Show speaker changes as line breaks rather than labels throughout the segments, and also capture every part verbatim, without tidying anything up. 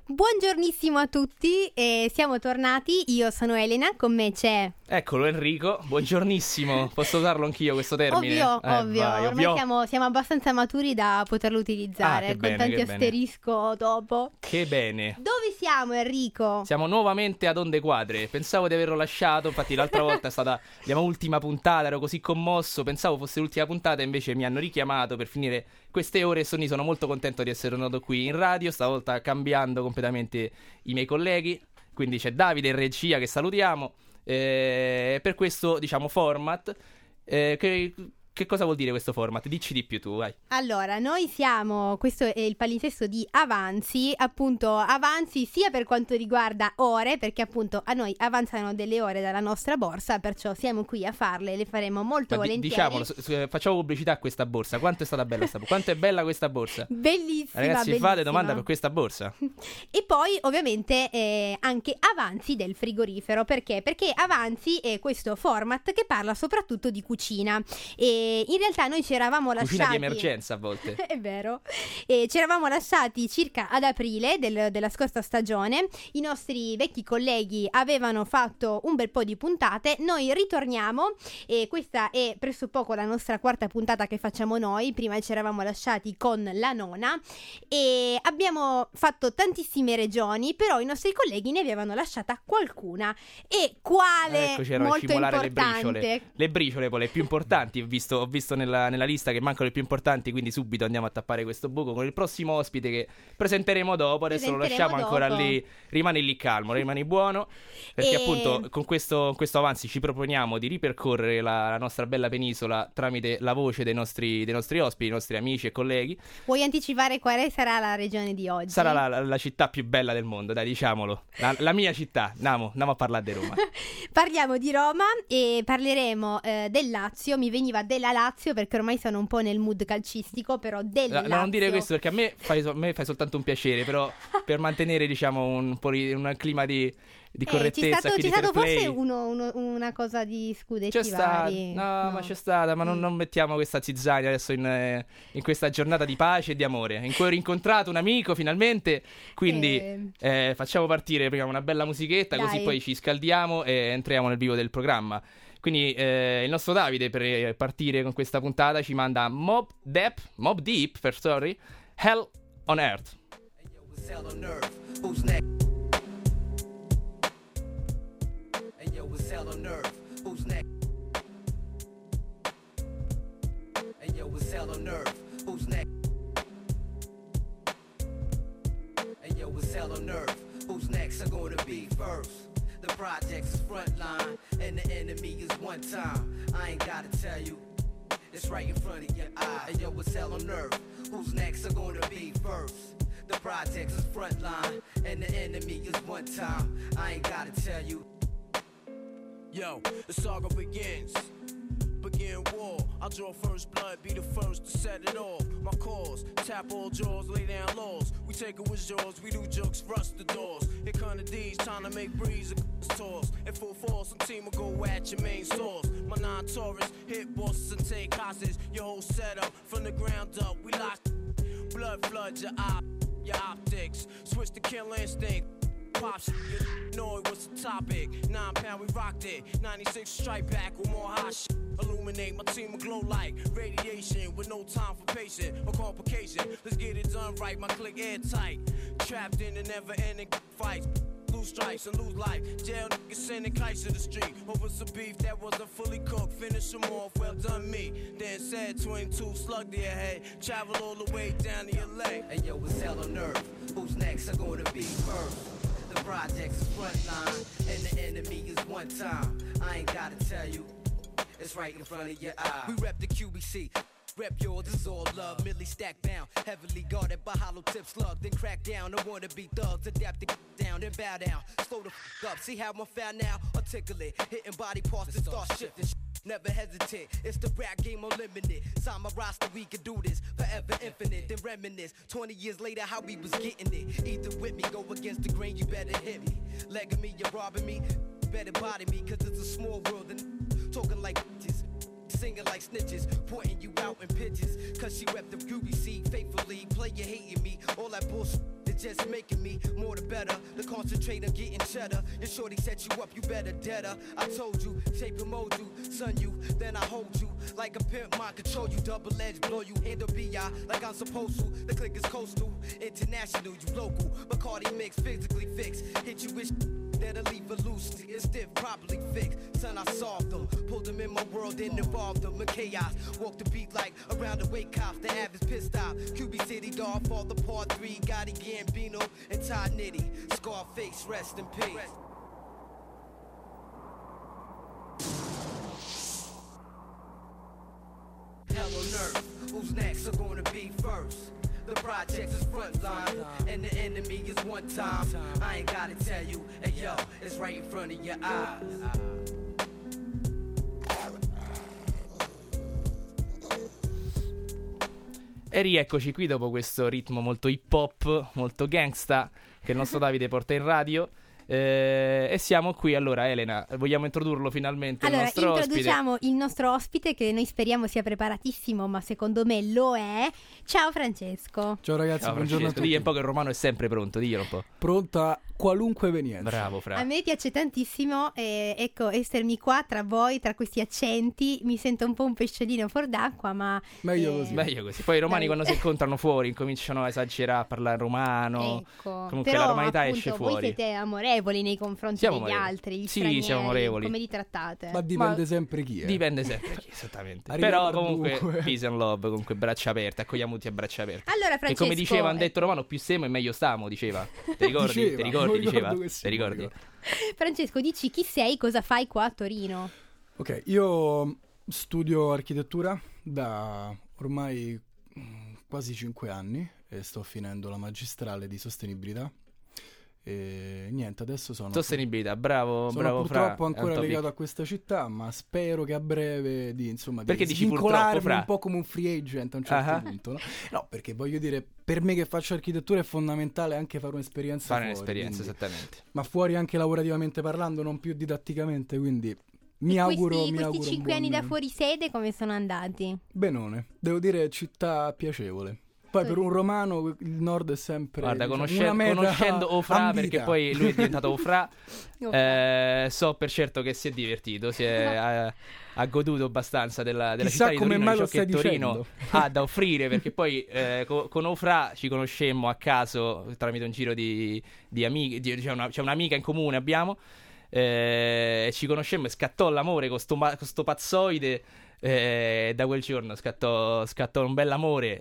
Buongiornissimo a tutti, e siamo tornati. Io sono Elena, con me c'è...
Eccolo Enrico, buongiornissimo. Posso usarlo anch'io questo termine?
Ovvio,
eh,
ovvio,
vai,
ormai
ovvio.
Siamo, siamo abbastanza maturi da poterlo utilizzare,
Ah, che
con
bene,
tanti
che bene.
asterisco dopo.
Che bene.
Dove siamo, Enrico?
Siamo nuovamente ad Onde Quadre. Pensavo di averlo lasciato, infatti l'altra volta è stata la mia ultima puntata, ero così commosso, pensavo fosse l'ultima puntata, invece mi hanno richiamato per finire queste ore e sono, sono molto contento di essere tornato qui in radio, stavolta cambiando completamente i miei colleghi. Quindi c'è Davide in regia, che salutiamo, eh, per questo, diciamo, format. Eh, che, che cosa vuol dire questo format? Dici di più tu, vai.
Allora, noi siamo, questo è il palinsesto di Avanzi, appunto Avanzi sia per quanto riguarda ore, perché appunto a noi avanzano delle ore dalla nostra borsa, perciò siamo qui a farle, le faremo molto
Ma di-
volentieri.
diciamolo, s- s- facciamo pubblicità a questa borsa. Quanto è stata bella questa borsa? Quanto è bella questa borsa?
Bellissima,
Ragazzi,
bellissima.
fate domanda per questa borsa.
E poi ovviamente eh, anche Avanzi del frigorifero. Perché? Perché Avanzi è questo format che parla soprattutto di cucina. E in realtà noi ci eravamo lasciati...
Cucina di emergenza a volte.
È vero. E ci eravamo lasciati circa ad aprile del- della scorsa stagione. I nostri vecchi colleghi avevano fatto un bel po' di puntate. Noi ritorniamo e questa è pressopoco la nostra quarta puntata che facciamo noi. Prima ci eravamo lasciati con la nona e abbiamo fatto tantissime regioni, però i nostri colleghi ne avevano lasciata qualcuna. E quale?
Ecco, c'era a
Molto
scimolare le
importante.
briciole. Le briciole poi le più importanti. Ho visto, ho visto nella, nella lista che mancano le più importanti, quindi subito andiamo a tappare questo buco con il prossimo ospite che presenteremo dopo. Adesso lo
Presenteremo
lasciamo ancora
dopo.
lì. Rimani lì calmo, rimani buono. Perché
E-
appunto con questo, con questo avanzi ci proponiamo di ripercorrere la, la nostra bella penisola tramite la voce dei nostri, dei nostri ospiti, dei nostri amici e colleghi.
Vuoi anticipare quale sarà la regione di oggi?
Sarà la, la- la città più bella del mondo, dai, diciamolo. La, la mia città. Andiamo, andiamo a parlare di Roma.
Parliamo di Roma e parleremo eh, del Lazio. Mi veniva della Lazio perché ormai sono un po' nel mood calcistico, però del
No,
Lazio.
non dire questo perché a me fai, so- a me fai soltanto un piacere, però per mantenere, diciamo, un po' di, un clima di, di
Eh,
correttezza,
c'è stato,
qui
c'è
di
stato
fair play.
forse uno, uno- una cosa di scudetti
C'è stata,
vari.
no, ma c'è stata, ma non, non mettiamo questa zizzania adesso in, eh, in questa giornata di pace e di amore, in cui ho rincontrato un amico finalmente, quindi
Eh.
eh, facciamo partire prima una bella musichetta,
Dai.
così poi ci scaldiamo e entriamo nel vivo del programma. Quindi eh, il nostro Davide, per eh, partire con questa puntata, ci manda Mob Deep, Mob Deep, per sorry, Hell on Earth.
It's hell on earth. Who's next? Hey yo, it's hell on earth. Who's next? Hey yo, it's hell on earth. Who's next? Hey yo, it's hell on earth. Who's next are gonna be first? The projects is frontline, and the enemy is one time. I ain't gotta tell you. It's right in front of your eye. Hey yo, it's hell on earth. Who's next are gonna be first? The projects is frontline, and the enemy is one time. I ain't gotta tell you.
Yo, the saga begins. Begin war. I'll draw first blood, be the first to set it off. My cause, tap all jaws, lay down laws. We take it with jaws, we do jokes, rust the doors. Here come the D's, trying to make breeze a toss. In full force, some team will go at your main source. My non-Taurus, hit bosses and take hostage. Your whole setup, from the ground up, we lock. Blood floods your eye, your optics. Switch to kill instinct. Pop shit, you know it was the topic. Nine pound, we rocked it. ninety-six strike back with more hot shit. Illuminate my team will glow like radiation with no time for patient or complication. Let's get it done right, my click airtight. Trapped in a never ending fight. Lose stripes and lose life. Jail niggas sending kites to the street over some beef that wasn't fully cooked. Finish them off, well done me. Then said twenty-two slug to your head. Travel all the way down to your leg.
Hey yo, it's hell on earth. Who's next are gonna be first? The projects is frontline, and the enemy is one time. I ain't gotta tell you. It's right in front of your eye. We rep the Q B C. Rep yours, this is all love. Millie stack bound, heavily guarded by hollow tip slug. Then crack down, I wanna be thugs. Adapt the down, then bow down. Slow the f up. See how I'm found now? Articulate, hitting body parts to start shifting. Never hesitate, it's the rap game unlimited. Sign my roster, we can do this forever infinite. Then reminisce, twenty years later, how we was getting it. Either with me, go against the grain, you better hit me. Legging me, you're robbing me, better body me, cause it's a small world and talking like bitches. Singing like snitches, pointing you out in pitches. Cause she rep the Q B C faithfully. Player hating me, all that bullshit is just making me more the better. To concentrate on getting cheddar. Your shorty set you up, you better dead her. I told you, shape and mold you, son you, then I hold you like a pimp, mind control you, double edge, blow you, handle B I like I'm supposed to. The click is coastal, international, you local. Bacardi mix, physically fixed. Hit you with that'll leave it loose, it's stiff, properly fixed. Son, I solved them, pulled them in my world and involved them in chaos. Walk the beat like around the way cops, the average pissed off. Q B City, dog, fall the part three, Gotti Gambino and Todd Nitty. Scarface, rest in peace. Hell on earth, who's next are gonna be first? The project is front line, and the enemy is one time. I ain't gotta tell you, hey yo, it's right in front of your eyes.
E rieccoci qui dopo questo ritmo molto hip hop, molto gangsta che il nostro Davide porta in radio. Eh, e siamo qui. Allora, Elena, vogliamo introdurlo finalmente?
Allora,
il nostro
introduciamo
ospite?
il nostro ospite, che noi speriamo sia preparatissimo, ma secondo me lo è. Ciao Francesco.
Ciao ragazzi,
Ciao,
buongiorno
Francesco.
a tutti.
Digli un po' che il romano è sempre pronto, diglielo un po'.
Pronta a qualunque evenienza.
Bravo, Fra.
A me piace tantissimo, eh, ecco, essermi qua tra voi, tra questi accenti. Mi sento un po' un pesciolino fuor d'acqua, ma
Meglio
eh,
così.
Meglio così. Poi i romani
Dai.
quando si incontrano fuori incominciano a esagerare, a parlare romano.
ecco.
Comunque
Però,
la romanità
appunto,
esce
voi
fuori.
siete amorevoli nei confronti
Siamo
degli
amorevoli.
altri, gli
Sì,
stranieri.
siamo amorevoli.
Come li trattate?
Ma dipende
Ma-
sempre chi è.
Dipende sempre chi, esattamente.
Arriva
Però
per
comunque
dunque.
peace and love, comunque braccia aperte, accogliamo tutti a braccia aperte.
Allora,
E
Francesco,
come diceva un
eh,
detto romano, più siamo e meglio stiamo, diceva. Ti ricordi?
Diceva,
Ti ricordi?
non
Diceva?
ricordo che sì,
Ti ricordi?
non
Francesco, dici chi sei, cosa fai qua a Torino?
Ok, io studio architettura da ormai mm, quasi cinque anni e sto finendo la magistrale di sostenibilità. E niente, adesso sono
Sostenibilità, bravo,
sono
bravo Fra.
purtroppo
è un
ancora
topic.
legato a questa città, ma spero che a breve di insomma di
Perché dici purtroppo,
svincolarmi
Fra?
un po' come un free agent a un certo
Ah.
punto, no? No, perché voglio dire, per me che faccio architettura è fondamentale anche fare un'esperienza
Fare
fuori,
un'esperienza,
quindi-
esattamente.
ma fuori anche lavorativamente parlando, non più didatticamente, quindi mi
E
auguro
questi,
mi
questi
auguro un
cinque anni
buon-
da fuori sede come sono andati?
benone, devo dire città piacevole. Poi per un romano il nord è sempre
Guarda,
diciamo,
conosce-
una meta
conoscendo Ofra,
ambita.
perché poi lui è diventato Ofra,
Oh,
eh, so per certo che si è divertito, si è, ha, ha goduto abbastanza della, della
Chissà
città di
come
Torino,
mai
di
lo
ciò che
stai
Torino
dicendo.
ha da offrire, perché poi eh, co- con Ofra ci conoscemmo a caso tramite un giro di, di amiche, di- c'è, una, c'è un'amica in comune abbiamo, eh, ci conoscemmo e scattò l'amore con sto, ma- con sto pazzoide. Eh, da quel giorno scattò, scattò un bell'amore,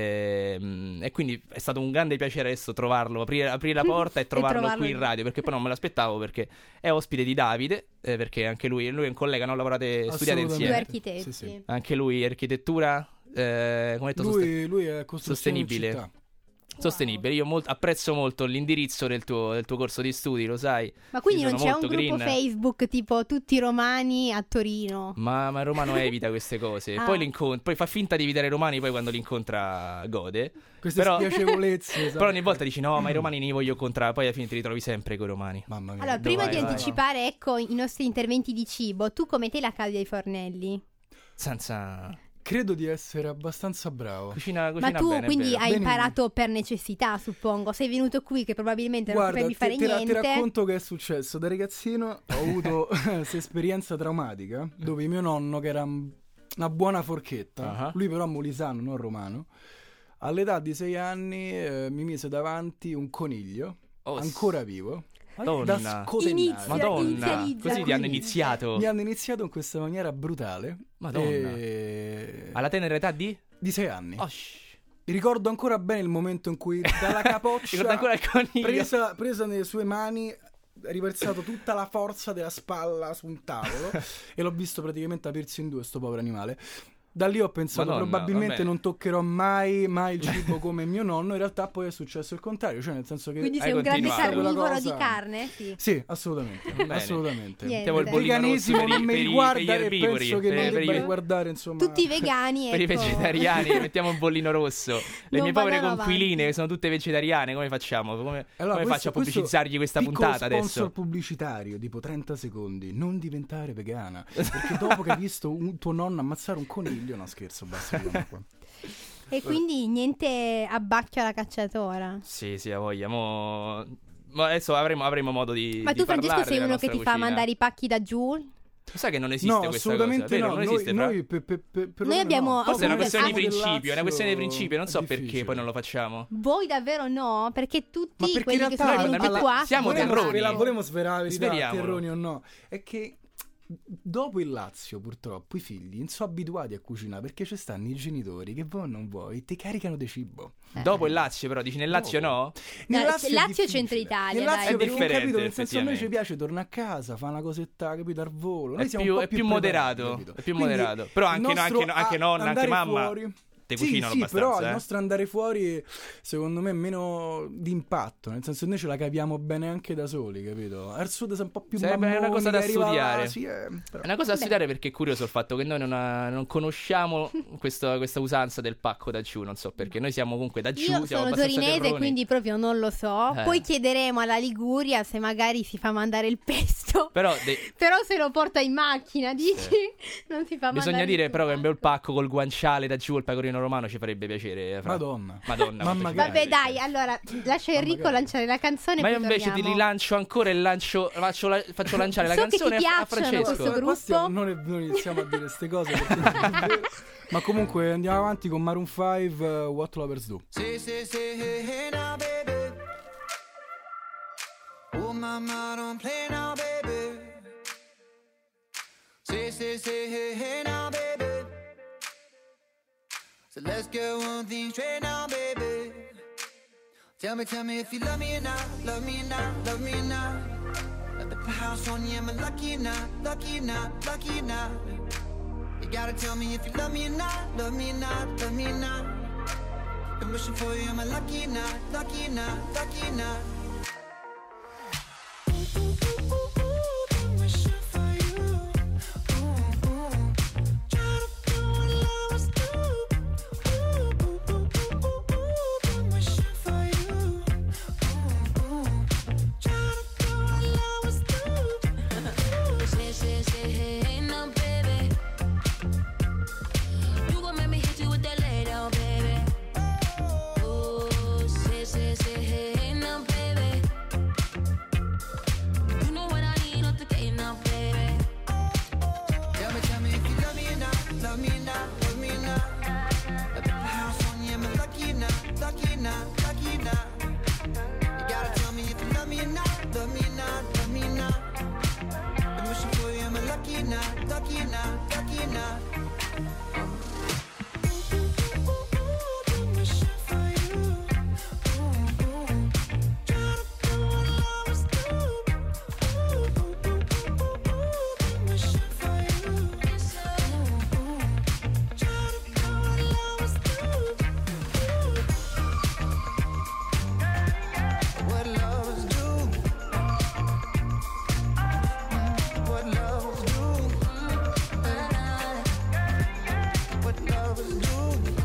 ehm, e quindi è stato un grande piacere adesso trovarlo, aprire, aprire la porta e trovarlo,
trovarlo
qui in
in-
radio, perché poi non me l'aspettavo, perché è ospite di Davide, eh, perché anche lui, lui è un collega, non lavorate, studiate
Assolutamente.
due
insieme,
architetti.
Sì, sì.
anche lui architettura, eh, come detto, sosten-
Lui, lui è costruzione in
sostenibile.
città.
sostenibile. Io molt- apprezzo molto l'indirizzo del tuo, del tuo corso di studi, lo sai.
Ma quindi
Ci
non
sono
c'è un
molto
gruppo
green.
Facebook tipo tutti romani a Torino?
Ma, ma il romano evita queste cose.
Ah.
Poi, li incont- poi fa finta di evitare i romani, poi quando li incontra gode.
Queste
Però-
spiacevolezze, esatto.
Però ogni volta dici no, ma i romani non li voglio incontrare. Poi alla fine ti ritrovi sempre con i romani.
Mamma mia.
Allora, prima
vai,
di
vai,
anticipare, ecco, i nostri interventi di cibo, tu come te la cavi ai fornelli?
Senza...
Credo di essere abbastanza bravo.
Cucina, cucina
Ma tu
bene, è
quindi
vero.
hai
Benissimo.
imparato per necessità, suppongo. Sei venuto qui che probabilmente non
Guarda,
sapevi
ti,
fare
ti ra- ti
niente.
racconto che è successo. Da ragazzino ho avuto questa esperienza traumatica dove mio nonno, che era m- una buona forchetta,
Ah.
lui però molisano, non romano, all'età di sei anni eh, mi mise davanti un coniglio,
Oh,
ancora vivo,
Madonna.
da scotennare.
Inizia-
Madonna,
inizializza.
così ti hanno
Quindi
iniziato.
Mi hanno iniziato in questa maniera brutale.
Madonna.
e-
Alla tenera età di?
Di sei anni.
Oh, shh.
Ricordo ancora bene il momento in cui dalla capoccia
Ricordo ancora il coniglio.
presa, presa nelle sue mani, ha riversato tutta la forza della spalla su un tavolo e l'ho visto praticamente aprirsi in due sto povero animale. Da lì ho pensato
Madonna,
probabilmente
vabbè.
non toccherò mai mai il cibo come mio nonno. In realtà poi è successo il contrario, cioè nel senso che
Quindi
Hai
sei un grande
continuato.
carnivoro
Quella cosa-
di carne? Sì.
sì, assolutamente,
Bene.
assolutamente.
Niente.
Mettiamo il
Il
bollino rosso
Veganesimo
per i-
non mi
per i-
riguarda
per gli
e
erbivori,
penso che
per-
non
per
debba
gli-
riguardare insomma
Tutti vegani,
Per i
ecco.
vegetariani mettiamo un bollino rosso. Le
Non
mie povere
vadano
conquiline
avanti.
che sono tutte vegetariane, come facciamo? Come,
Allora,
come
questo-
faccio a
questo
pubblicizzargli questa
piccolo
puntata
sponsor
adesso?
pubblicitario tipo trenta secondi, non diventare vegana, perché dopo che hai visto un tuo nonno ammazzare un coniglio, no scherzo, basta, chiudiamo qua.
E quindi niente abbacchio alla cacciatora.
Sì, sì, a voglia. Mo... Ma adesso avremo, avremo modo di
Ma
di
tu Francesco
parlare
sei
della
uno che ti
nostra
fa
cucina.
mandare i pacchi da giù?
Sai che non esiste
No,
questa
assolutamente
cosa, vero?
no.
Non
Noi,
esiste, Fra?
noi, pe- pe- pe- per
Noi
ora
abbiamo-
no.
Forse è una
Comunque,
questione di
ah,
principio, è una questione di
Lazio
principio, non so
è
perché
difficile.
poi non lo facciamo.
Voi davvero no? Perché tutti
Ma perché
quelli
in
che
realtà
sono venuti
alla-
qua
siamo
sono
Vorremmo
terroni.
svela- vorremmo svelare la verità,
Sveliamolo.
terroni o no. È che dopo il Lazio, purtroppo, i figli non sono abituati a cucinare perché ci stanno i genitori che voi non vuoi, ti caricano di cibo.
Dopo il Lazio, però, dici nel Lazio
Dopo.
no?
Nel
No,
Lazio, è
Lazio
difficile.
Centro Italia,
Nel
dai,
Lazio
è
perché,
differente,
capito, nel senso a noi ci
effettivamente.
piace tornare a casa, fa una cosetta, capito, al volo. Noi
È
siamo
più,
un po'
è più
preparati,
moderato,
capito?
è più
Quindi
moderato. Però
il
anche, no-
nostro
anche, anche
a-
nonna, anche
andare
mamma
fuori-
te
Sì,
cucinano
sì,
abbastanza,
però
eh.
il nostro andare fuori secondo me è meno d'impatto, nel senso che noi ce la capiamo bene anche da soli, capito? Al sud sei un po' più
Sarebbe una
mammoni
cosa da
che arriva
studiare.
là, sì, eh, però-
È una cosa da studiare perché è curioso il fatto che noi non, ha- non conosciamo questo- questa usanza del pacco da giù, non so perché. Noi siamo comunque da giù,
Io
siamo
sono
abbastanza
torinese,
terroni.
quindi proprio non lo so.
Eh.
Poi chiederemo alla Liguria se magari si fa mandare il pesto.
Però de-
Però se lo porta in macchina, dici? Non si fa
bisogna
mandare
dire
il
però che un
pesto.
bel pacco col guanciale da giù, il pecorino romano ci farebbe piacere. eh, Fra.
Madonna.
Madonna.
Mamma
quanto ci
che-
Vabbè,
piace.
dai, allora lascia Enrico
magari.
lanciare la canzone.
Ma
e
io
poi
invece ti
torniamo.
rilancio ancora e lancio, faccio, la- faccio lanciare la
So che ti
canzone a- a
piacciono
Francesco.
questo
Qua
gruppo.
stiamo- non, non iniziamo a dire queste cose perché non è vero. Ma comunque andiamo avanti con Maroon cinque, uh, What Lovers Do.
Say, say, say, hey, hey now, baby. Oh, mama, don't play now, baby. Say, say, say, hey, hey now, baby. So let's get one thing straight now, baby. Tell me, tell me if you love me or not, love me or not, love me or not. I put the house on you, am I lucky or not, lucky or not, lucky or not? You gotta tell me if you love me or not, love me or not, love me or not. Been wishing for you, am I lucky or not, lucky or not, lucky or not? Ooh, ooh, ooh, ooh, ooh, been wishing for you. Ooh, ooh. Try to do what lovers do. Ooh, ooh, ooh, ooh, ooh, ooh, been wishing for you. Ooh, ooh. Try to do what lovers do.
Say, say, say, hey, hey, now, baby. You gon' make me hit you with that lay down, baby. Ooh, say, say, say, hey, hey, now, baby. You know what I need, not the game now, baby.
Tell me, tell me if you love me or not, love me or not, love me or not. I put the house on you, am I lucky or not, lucky or not, lucky or not? You gotta tell me if you love me or not, love me or not, love me or not. I'm wishing for you, am I lucky or not, lucky or not, lucky or not? Ooh, ooh, ooh, ooh, ooh, been wishing for you. Ooh, ooh. Try to do what lovers do. Ooh, ooh, ooh, ooh, ooh, ooh, been wishing for you. Ooh, ooh. Try to do what lovers do. What lovers do. What lovers do. What lovers do.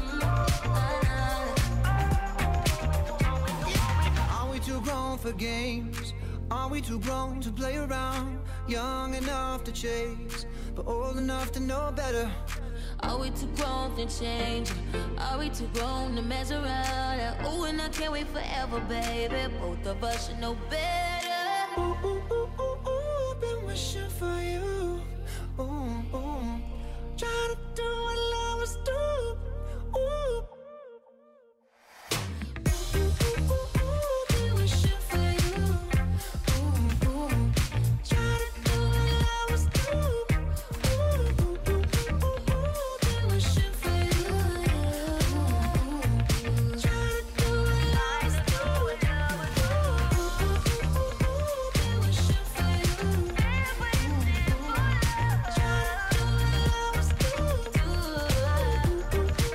Are we too grown for games? Are we too grown to play around? Young enough to chase, but old enough to know better.
Are we too grown to change? Are we too grown to mess around? Oh, and I can't wait forever, baby. Both of us should know better.
Ooh, ooh, ooh, ooh, ooh, been wishing for you. Ooh, ooh. Try to do what lovers do. Ooh. Ooh, ooh, ooh, ooh, been wishing for you. Ooh, ooh. Try to do what lovers do. Ooh, ooh, ooh, ooh, ooh, been wishing for you. Ooh, ooh. Try to do what lovers do. Ooh, ooh, ooh, ooh, been wishing for you. Ooh, ooh. Try to do what lovers do.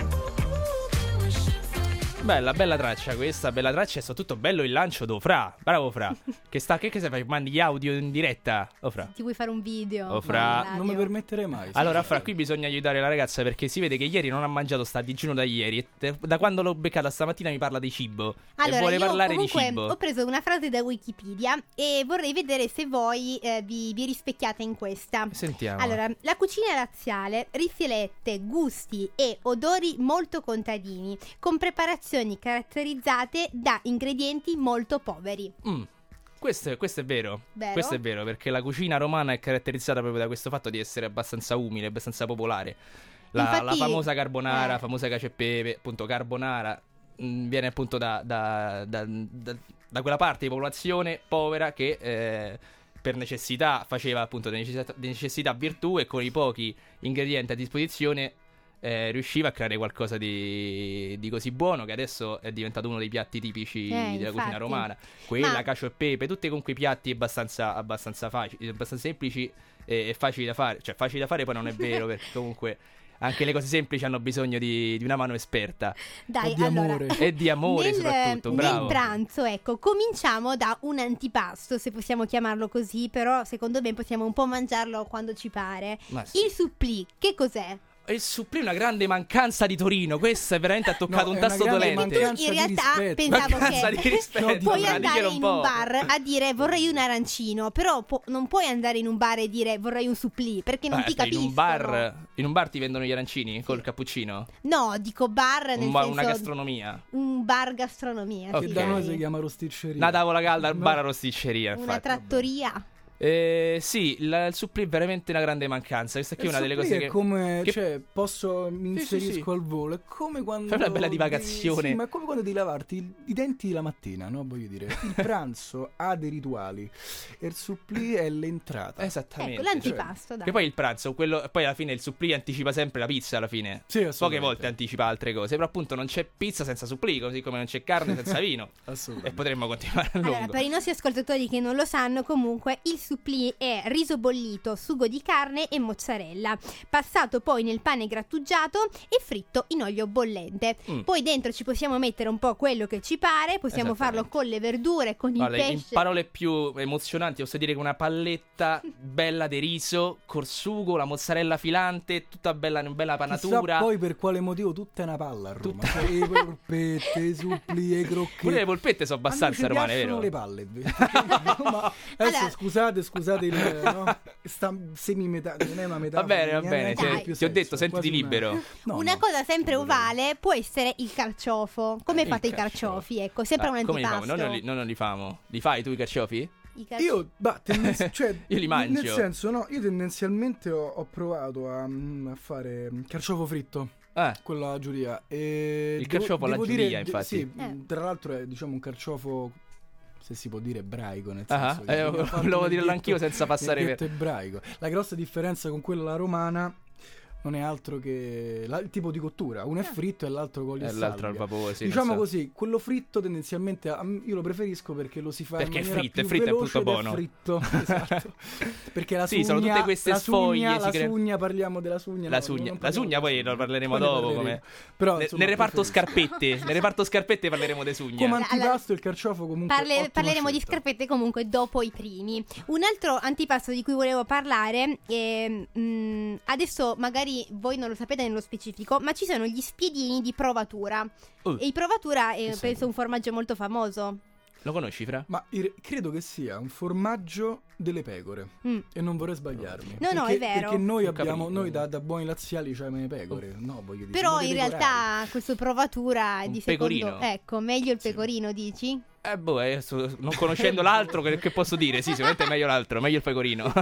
Bella, bella traccia questa, bella traccia e soprattutto bello il lancio do Fra. Bravo Fra. Che sta, che, che se fai? Mandi gli audio in diretta? O Fra?
Ti vuoi fare un video?
Oh, Fra.
No,
Non mi permetterei mai.
Allora Fra, qui bisogna aiutare la ragazza perché si vede che ieri non ha mangiato, sta a digiuno da ieri e te- da quando l'ho beccata stamattina mi parla di cibo.
Allora,
e vuole
io
parlare
comunque
di cibo.
ho preso una frase da Wikipedia e vorrei vedere se voi eh, vi, vi rispecchiate in questa.
Sentiamo.
Allora, la cucina laziale riflette gusti e odori molto contadini, con preparazioni caratterizzate da ingredienti molto poveri.
Mm. Questo, è- questo è vero.
Vero?
Questo è vero perché la cucina romana è caratterizzata proprio da questo fatto di essere abbastanza umile, abbastanza popolare. La,
Infatti-
la famosa carbonara,
eh.
famosa cacio e pepe, appunto carbonara, mh, viene appunto da, da, da, da- da quella parte di popolazione povera che eh, per necessità faceva appunto di necessità, di necessità virtù e con i pochi ingredienti a disposizione eh, riusciva a creare qualcosa di, di così buono che adesso è diventato uno dei piatti tipici
Eh,
della
infatti.
cucina romana. Quella,
Ma-
cacio e pepe, tutti con quei piatti abbastanza, abbastanza facili, abbastanza semplici e, e facili da fare. Cioè, facili da fare poi non è vero, perché comunque anche le cose semplici hanno bisogno di, di una mano esperta.
Dai,
O di
allora,
amore.
E di amore
nel,
soprattutto, bravo.
nel pranzo, ecco, cominciamo da un antipasto, se possiamo chiamarlo così, però secondo me possiamo un po' mangiarlo quando ci pare.
Ma sì.
Il supplì, che cos'è?
Il supplì è una grande mancanza di Torino. Questo è veramente ha toccato
No,
un
è una
tasto
grande
dolente.
mancanza
In
di
realtà
rispetto.
pensavo
Mancanza
che
di rispetto,
No,
puoi
Fra,
andare
diglielo
in
un po'.
un bar a dire vorrei un arancino, però po- non puoi andare in un bar e dire vorrei un supplì, perché non
Ah,
ti
aspetta,
capiscono.
in un bar in un bar ti vendono gli arancini col cappuccino?
No, dico bar nel
Un ba-
senso
una gastronomia.
un bar gastronomia,
Ok.
Che
sì,
da noi
dai.
si chiama rosticceria.
Una tavola calda al
No.
bar a rosticceria,
Una
infatti.
trattoria.
Eh, sì, il, il supplì è veramente una grande mancanza. Questa qui è
Il
una delle
supplì
cose
è
che
come,
che-
cioè, posso mi
Sì, sì,
inserisco
sì.
al volo. È come quando
Fai una bella
devi-
divagazione.
Sì, ma è come quando devi lavarti i, i denti la mattina, no? Voglio dire, il pranzo ha dei rituali e il supplì è l'entrata.
Esattamente.
Ecco, l'antipasto, dai.
Che poi il pranzo, quello, poi alla fine il supplì anticipa sempre la pizza alla fine.
Sì,
Poche
assolutamente.
volte anticipa altre cose, però appunto non c'è pizza senza supplì, così come non c'è carne senza vino. E
Assolutamente.
potremmo continuare a
Allora,
lungo.
per i nostri ascoltatori che non lo sanno, comunque il supplì è riso bollito, sugo di carne e mozzarella, passato poi nel pane grattugiato e fritto in olio bollente.
Mm.
Poi dentro ci possiamo mettere un po' quello che ci pare, possiamo farlo
Esattamente.
con le verdure, con
Guarda,
il
in
pesce.
parole più emozionanti posso dire che una palletta bella di riso col sugo, la mozzarella filante, tutta bella, una bella panatura.
Chissà poi per quale motivo tutta è una palla a Roma. Cioè, le polpette, i supplì, i crocchetti.
Pure le polpette sono abbastanza
A noi ci
romane,
piacciono
vero?
le palle. No, ma adesso
Allora-
scusate, scusate il no? Sta semi-metà, non è una metà.
Va bene, va bene,
Dai.
ti, ti ho detto, sentiti libero.
Una cosa sempre ovale può essere il carciofo. Come
Il
fate i
carciofo.
carciofi? Ecco, sempre
Ah,
un
come li famo?
antipasto.
Noi non li, noi non li famo. Li fai tu i carciofi?
I carci-
Io, bah, tendenzi- cioè,
Io li mangio.
Nel senso, no, io tendenzialmente ho, ho provato a, mm, a fare mm, carciofo fritto,
Ah,
quello alla giuria. E
Il
devo-
carciofo alla
devo
giuria,
dire-
infatti.
Sì,
Eh.
tra l'altro è diciamo un carciofo, se si può dire, ebraico, nel
Ah,
senso
eh,
che viene
volevo
fatto nel
dirlo
ghetto-
anch'io senza passare
nel
per-
ghetto ebraico. La grossa differenza con quella alla romana non è altro che la- il tipo di cottura. Uno è fritto e l'altro con olio
e
e
l'altro al
salvia.
vapore, sì,
Diciamo
non so.
così, quello fritto tendenzialmente a- io lo preferisco perché lo si fa
Perché è
in maniera
fritto, è
più
fritto, è
veloce
appunto
ed è
buono.
fritto, esatto. Perché la
Sì,
sugna,
sono tutte queste
la
sfoglie,
sugna,
si
la
crea-
sugna, parliamo della sugna.
La
no,
sugna,
non
la
parliamo
sugna poi
della
ne parleremo
Poi ne
dopo.
parleremo.
Come...
Però,
Ne-
insomma,
nel reparto
preferisco.
scarpette, nel reparto scarpette parleremo di sugne.
Come
Allora-
antipasto il carciofo comunque
Parle-
ottima
parleremo di
scelta.
scarpette comunque dopo i primi. Un altro antipasto di cui volevo parlare è, mm, adesso magari voi non lo sapete nello specifico, ma ci sono gli spiedini di provatura.
Uh,
E il provatura è
Che
penso un formaggio molto famoso.
Lo conosci, Fra?
Ma ir- credo che sia un formaggio delle pecore.
Mm.
E non vorrei sbagliarmi.
No, no,
Perché-
è vero.
Perché noi
Un
abbiamo,
caprino.
noi da, da buoni laziali c'abbiamo le pecore. No, voglio dire.
Però
siamo
in
dei
realtà questo provatura è
Un
di secondo.
pecorino.
Ecco, meglio il pecorino, dici?
Eh, boh, eh, so- non conoscendo l'altro, che, che posso dire? Sì, sicuramente è meglio l'altro, meglio il pecorino.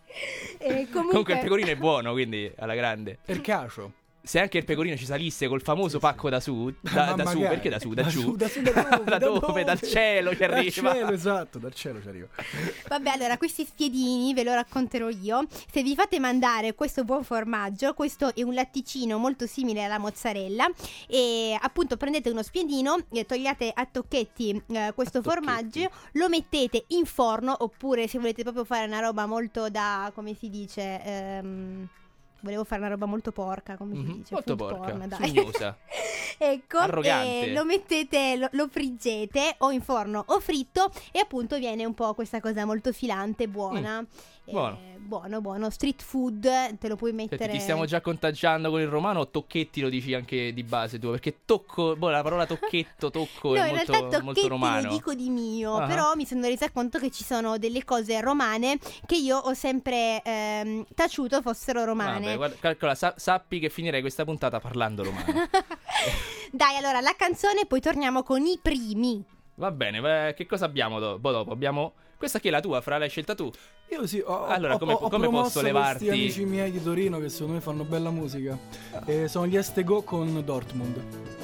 Eh, comunque,
Comunque il pecorino è buono, quindi alla grande.
pecorari. E il cacio.
Se anche il pecorino ci salisse col famoso pacco da su, da,
Ma
da su,
magari.
perché da su? Da,
Da
giù?
su, da su, da dove?
Da dove?
dove?
Dal cielo ci
Dal
arriva.
cielo, esatto, dal cielo ci arriva.
Vabbè, allora questi spiedini ve lo racconterò io. Se vi fate mandare questo buon formaggio, questo è un latticino molto simile alla mozzarella, e appunto prendete uno spiedino, eh, togliate a tocchetti eh, questo
A tocchetti.
formaggio, lo mettete in forno, oppure se volete proprio fare una roba molto da, come si dice, ehm, volevo fare una roba molto porca, come si
Mhm,
dice,
molto
food
porca,
porn, dai.
sugnosa.
Ecco,
Arrogante.
e lo mettete, lo, lo friggete o in forno o fritto e appunto viene un po' questa cosa molto filante, buona.
Mm.
Eh,
Buono.
buono, buono. Street food, te lo puoi mettere.
Senti, ti stiamo già contagiando con il romano o tocchetti lo dici anche di base tu? Perché tocco, boh, la parola tocchetto, tocco
No,
è
in
molto,
realtà
molto
tocchetti
romano.
lo dico di mio,
Ah.
però mi sono resa conto che ci sono delle cose romane che io ho sempre ehm, taciuto fossero romane.
Vabbè, guarda, calcola, sa- sappi che finirei questa puntata parlando romano.
Dai, allora, la canzone, poi torniamo con i primi.
Va bene, beh, che cosa abbiamo do- boh, dopo? Abbiamo... Questa che è la tua, Fra, l'hai scelta tu?
Io sì, ho,
Allora,
ho-
come-
ho- ho
come
promosso
posso levarti?
questi amici miei di Torino che secondo me fanno bella musica. E sono gli Estego con Dortmund.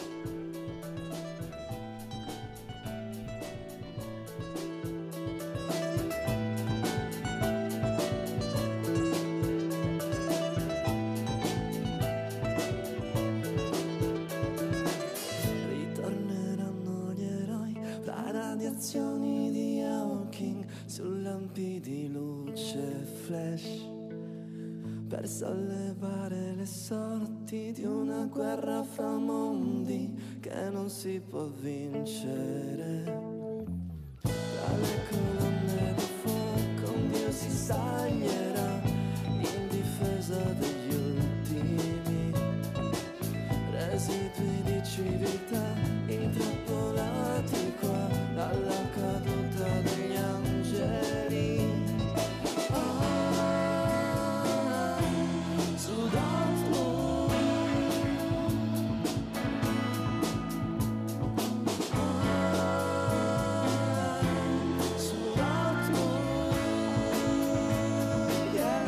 Ritorneranno gli eroi fra radiazioni di Hawking su lampi di luce flash per sollevare le sorti di una guerra fra mondi che non si può vincere. Tra le colonne di fuoco un dio si staglierà in difesa degli ultimi residui di civiltà intrappolati qua dalla caduta degli angeli. Ah, su Dortmund. Ah, su Dortmund. Yeah.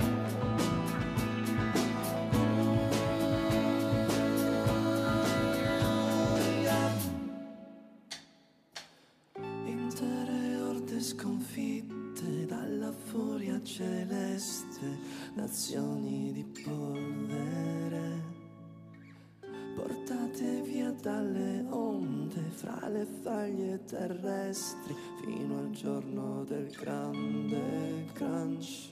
Intere orde sconfitte dalla furia celeste, nazioni di polvere, portate via dalle onde fra le faglie terrestri fino al giorno del grande crunch.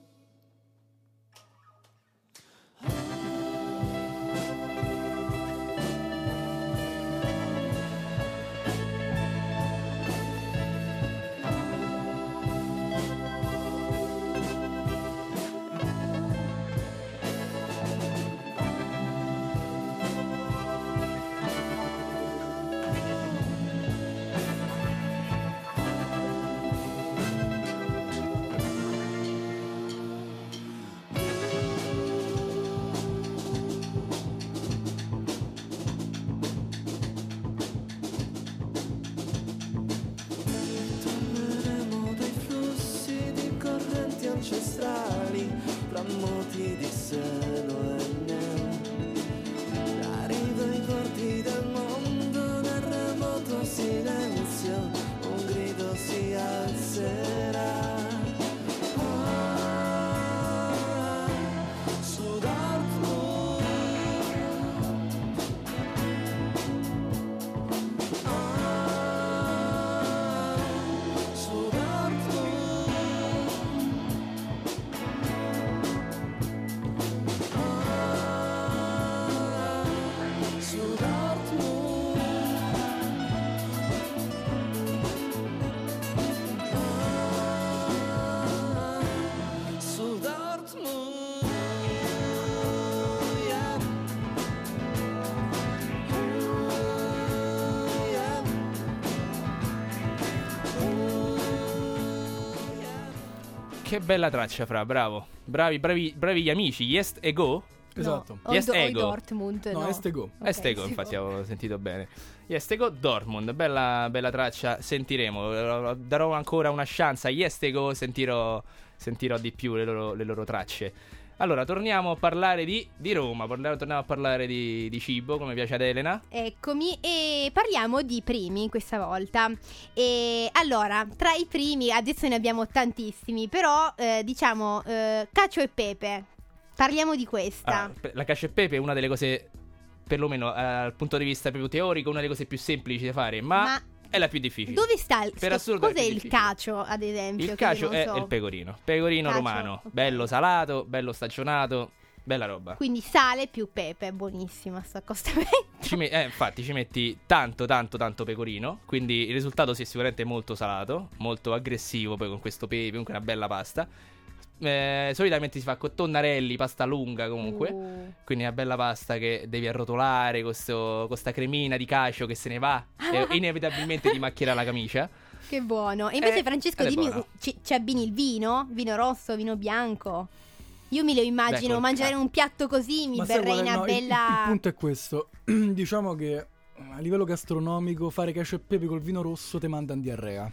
Torneremo dai flussi di correnti ancestrali, fra moti di seno e neve. Arriva ai porti del mondo nel remoto silenzio, un grido si alzerà. Ah, su Dortmund. Ah, su Dortmund. Ah, su Dortmund. Ah, su Dortmund. Yeah. Yeah.
Che bella traccia, Fra, bravo. Bravi, bravi, bravi gli amici, Yes e Go?
Esatto.
No, o,
Yes,
do- o i
Ego.
Dortmund.
No,
No,
Estego.
Ok,
Estego,
sì,
infatti
boh.
avevo sentito bene. Estego Dortmund, bella, bella traccia, sentiremo. Darò ancora una chance a Estego, sentirò, sentirò di più le loro, le loro tracce. Allora, torniamo a parlare di, di Roma, parliamo- torniamo a parlare di, di cibo, come piace ad Elena.
Eccomi, e parliamo di primi questa volta. E allora, tra i primi, adesso ne abbiamo tantissimi, però eh, diciamo eh, cacio e pepe. Parliamo di questa.
Ah, pe- la cacio e pepe è una delle cose, perlomeno eh, dal punto di vista proprio teorico, una delle cose più semplici da fare, ma,
Ma
è la più difficile.
dove sta il
Per
sto-
assurdo è
cos'è
più
il
difficile.
cacio, ad esempio?
Il
che
cacio
non
è
so.
il pecorino, pecorino
Cacio,
romano,
ok.
bello salato, bello stagionato, Bella roba.
Quindi sale più pepe, buonissima sto accostamento.
Ci me- eh, infatti ci metti tanto tanto tanto pecorino, quindi il risultato sì, è sicuramente molto salato, molto aggressivo poi con questo pepe, comunque una bella pasta. Eh, solitamente si fa con tonnarelli, pasta lunga comunque,
Uh.
quindi una bella pasta che devi arrotolare con sto- con sta cremina di cacio che se ne va e inevitabilmente ti macchierà la camicia.
Che buono. E invece
Eh,
Francesco,
ed è
dimmi,
buono.
ci, ci abbini il vino? Vino rosso, vino bianco? Io mi lo immagino,
Beh, col
mangiare
ca-
un piatto così, mi
Ma sai
berrei
qual è?
una
No, il-
bella...
il, il punto è questo. Diciamo che a livello gastronomico fare cacio e pepe col vino rosso te manda in diarrea.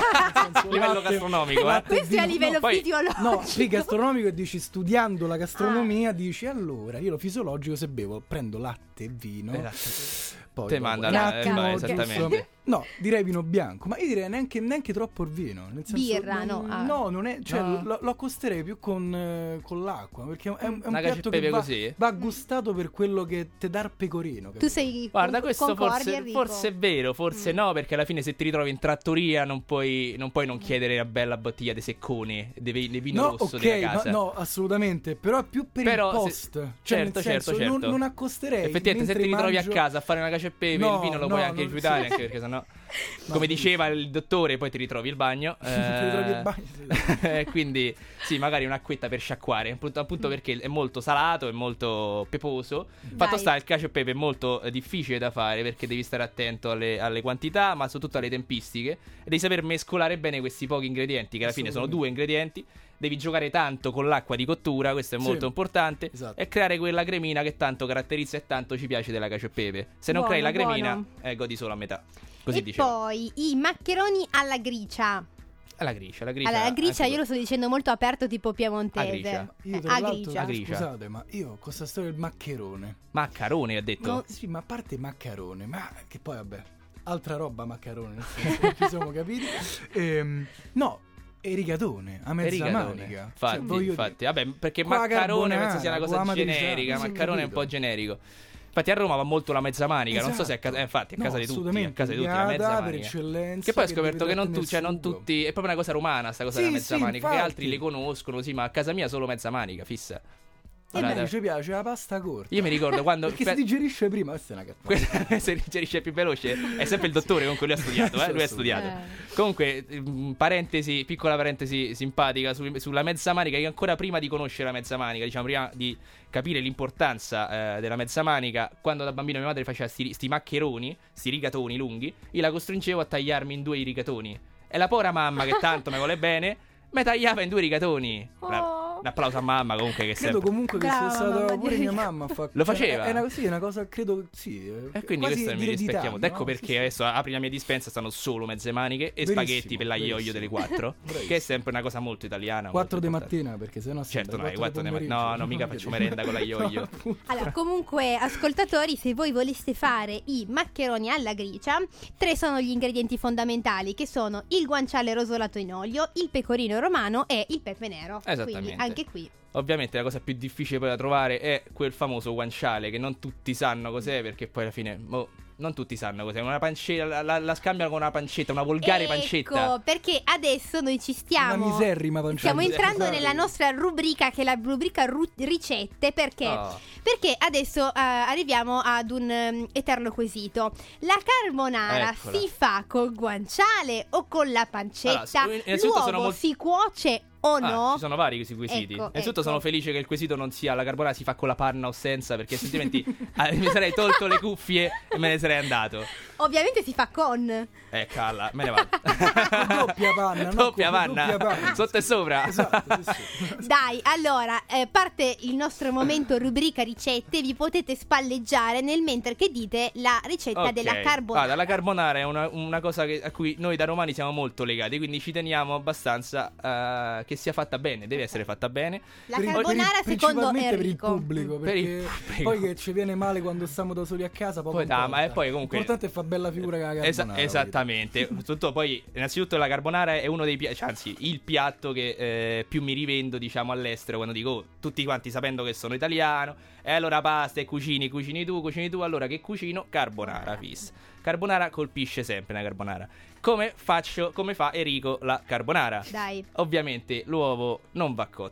A livello gastronomico, eh.
latte e
Questo è a
vino-
livello
no, poi-
fisiologico.
No, sì, gastronomico, e dici, studiando la
Ah.
gastronomia, dici allora io lo fisiologico, se bevo prendo latte e vino,
Esatto.
poi
Te
dopo
manda
un
la-
attimo,
eh,
giusto?
esattamente.
No, direi vino bianco, ma io direi neanche, neanche troppo il vino, nel senso,
Birra,
non-
no, ah.
no, non è, cioè
No.
lo, lo accosterei più con, eh, con l'acqua, perché è un, è un
Una cacio e
piatto
pepe
che va,
così?
va gustato per quello che te dà il pecorino.
Tu
capito?
sei
Guarda,
con-
questo
concordi,
forse,
Enrico?
forse è vero, forse
Mm.
no, perché alla fine se ti ritrovi in trattoria non puoi non, puoi non chiedere una bella bottiglia di seccone, di vi- di vino
No,
rosso
ok,
della
ma
casa.
no, assolutamente, però è più per
Però
il
se-
post, cioè
certo,
nel senso,
certo,
non,
certo.
non accosterei.
Effettivamente se
mentre
ti ritrovi
mangio-
a casa a fare una cacio e pepe,
No,
il vino lo
no,
puoi anche
non-
rifiutare,
sì.
anche perché sennò, come diceva il dottore, poi ti ritrovi il bagno.
Ti ritrovi il
eh,
bagno, sì.
eh, quindi sì, magari un'acquetta per sciacquare, appunto, appunto perché è molto salato, è molto peposo. Fatto
Dai.
sta, il cacio e pepe è molto eh, difficile da fare perché devi stare attento alle, alle quantità, ma soprattutto alle tempistiche, e devi saper mescolare bene questi pochi ingredienti, che alla fine sono due ingredienti. Devi giocare tanto con l'acqua di cottura, questo è
Sì,
molto importante,
esatto.
e creare quella cremina che tanto caratterizza e tanto ci piace della cacio e pepe. Se non
Buono,
crei la cremina,
buono.
eh, godi solo a metà. Così
E
dicevo.
poi i maccheroni alla gricia.
Alla gricia, la gricia.
Allora, la gricia
anche
io lo sto dicendo molto aperto, tipo piemontese.
A gricia.
Io
Eh,
tra
a
l'altro,
gricia.
A gricia.
scusate, ma io con questa storia del maccherone.
Maccarone, ha detto.
No, sì, ma a parte maccherone, ma che poi vabbè, altra roba maccherone, nel senso che ci siamo capiti. Ehm, no, e rigatone, a mezza
Rigatone.
manica.
Infatti,
Cioè, voglio
infatti.
dire,
Vabbè, perché
qua
maccarone
carbonara,
penso sia una cosa
qua amatriciana,
generica.
sì,
Maccarone è un
capito.
po' generico. Infatti a Roma va molto la mezza manica, non so se è a
Esatto.
casa, eh, infatti a
No,
casa di tutti, a
assolutamente,
casa di tutti la mezza
piada per
manica.
eccellenza,
Che poi ho
che
scoperto
deve
che non,
darti
tu,
nel
cioè, non
sugo.
tutti, è proprio una cosa romana sta cosa
Sì,
della mezza
sì,
manica, che
infatti.
altri le conoscono, sì, ma a casa mia solo mezza manica, fissa.
E a me
Allora,
ci piace la pasta corta.
io mi ricordo quando
Perché
fe-
si digerisce prima, questa è una cazzata.
Questa- se digerisce più veloce è sempre il dottore, comunque lui ha studiato, eh? lui ha studiato.
Eh.
Comunque, mm, parentesi, piccola parentesi simpatica su- sulla mezza manica, che ancora prima di conoscere la mezza manica, diciamo prima di capire l'importanza eh, della mezza manica, quando da bambino mia madre faceva sti, sti maccheroni, sti rigatoni lunghi, io la costringevo a tagliarmi in due i rigatoni. E la povera mamma, che tanto mi vuole bene, mi tagliava in due rigatoni. Una-
Oh.
un applauso a mamma comunque che
Credo
sempre...
comunque che
Brava
sia stata
mamma
pure
di
mia
Rica.
mamma a fa-
Lo
cioè,
faceva?
È una, sì, è una cosa, credo, sì.
E quindi
quasi
questo mi
di
rispecchiamo.
eredità,
Ecco
no?
perché
Sì, sì.
adesso apri la mia dispensa, stanno solo mezze maniche e
Verissimo,
spaghetti per l'aglioio
verissimo.
delle quattro,
Bravissimo.
che è sempre una cosa molto italiana.
quattro
molto
di
importante.
mattina, perché sennò
Certo,
sembra
no, i quattro di
pomeriggio.
mattina. No, no, mica faccio merenda con l'aglioio.
No, appunto.
Allora, comunque, ascoltatori, se voi voleste fare i maccheroni alla gricia, tre sono gli ingredienti fondamentali, che sono il guanciale rosolato in olio, il pecorino romano e il pepe nero.
Esattamente.
Quindi anche qui.
Ovviamente la cosa più difficile poi da trovare è quel famoso guanciale, che non tutti sanno cos'è, perché poi alla fine boh, non tutti sanno cos'è. Una pancetta, la, la, la scambiano con una pancetta, una volgare
ecco,
pancetta.
perché adesso noi ci stiamo
Una miserrima pancetta.
Stiamo entrando
Scusate.
nella nostra rubrica, che è la rubrica ru- ricette, perché
Oh.
Perché adesso eh, arriviamo ad un ehm, eterno quesito. La carbonara
Eccola.
si fa col guanciale o con la pancetta?
Allora, innanzitutto
L'uovo
sono molto-
si cuoce o
Ah,
no?
ci sono vari questi quesiti.
Ecco,
Innanzitutto
ecco.
sono felice che il quesito non sia la carbonara si fa con la panna o senza, perché altrimenti ah, mi sarei tolto le cuffie e me ne sarei andato.
Ovviamente si fa con.
Eh, calla, me ne vado.
Doppia panna, no?
Doppia
Come
panna.
doppia panna.
Sotto e sopra.
Esatto, sì, sì.
Dai, allora, eh, parte il nostro momento rubrica ricette. Vi potete spalleggiare nel mentre che dite la ricetta
Ok.
della carbonara.
Guarda, la carbonara è una, una cosa che- a cui noi da romani siamo molto legati, quindi ci teniamo abbastanza eh, che sia fatta bene, deve essere fatta bene.
La
Per il-
carbonara
per il-
secondo
principalmente
Enrico.
per il pubblico,
Per il
perché
pubblico.
poi che ci viene male quando stiamo da soli a casa, poco
Poi, ah,
importa.
ma e poi comunque-
L'importante è fare bella figura che la carbonara.
Esa-
voglio
esattamente. Tutto poi, innanzitutto, la carbonara è uno dei piatti, cioè, anzi, il piatto che eh, più mi rivendo, diciamo, all'estero, quando dico oh, tutti quanti sapendo che sono italiano. E allora pasta e cucini, cucini tu, cucini tu. Allora che cucino? Carbonara, fis. Carbonara colpisce sempre una carbonara. Come faccio, come fa Enrico la carbonara?
Dai.
Ovviamente l'uovo non va cotto,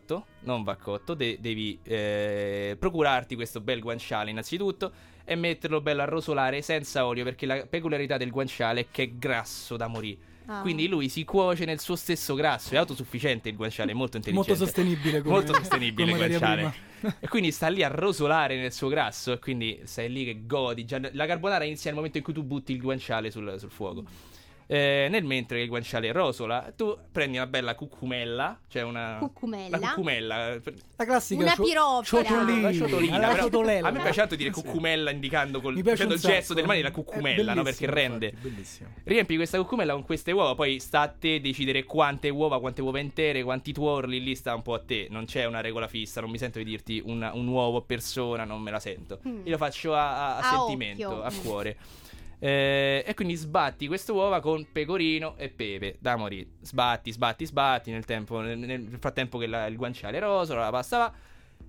non va cotto, de- devi eh, procurarti questo bel guanciale innanzitutto e metterlo bello a rosolare senza olio, perché la peculiarità del guanciale è che è grasso da morire.
Ah.
Quindi lui si cuoce nel suo stesso grasso, è autosufficiente il guanciale, è molto intelligente.
Molto sostenibile come,
Molto sostenibile il
come materia
guanciale.
prima.
E quindi sta lì a rosolare nel suo grasso e quindi stai lì che godi. Già, la carbonara inizia nel momento in cui tu butti il guanciale sul, sul fuoco. Eh, nel mentre che il guanciale rosola, tu prendi una bella cucumella, cioè una
Cucumella.
la cucumella,
La classica
Una
cio-
pirofila.
ciotolina,
la ciotolina,
la
però
ciotolella.
a me piace tanto dire cucumella indicando col,
Mi piace
facendo
un
il gesto
sacco.
delle mani la
È
cucumella, no? Perché
bellissimo,
rende.
infatti, bellissimo.
Riempi questa cucumella con queste uova, poi sta a te decidere quante uova, quante uova intere, quanti tuorli, lì sta un po' a te. Non c'è una regola fissa, non mi sento di dirti una- un uovo a persona, non me la sento.
Mm.
Io lo faccio a, a- a
A
sentimento,
occhio.
a
Mm.
cuore. Eh, e quindi sbatti queste uova con pecorino e pepe da morire. Sbatti, sbatti, sbatti nel, tempo, nel, nel frattempo che la- il guanciale rosola, la pasta va.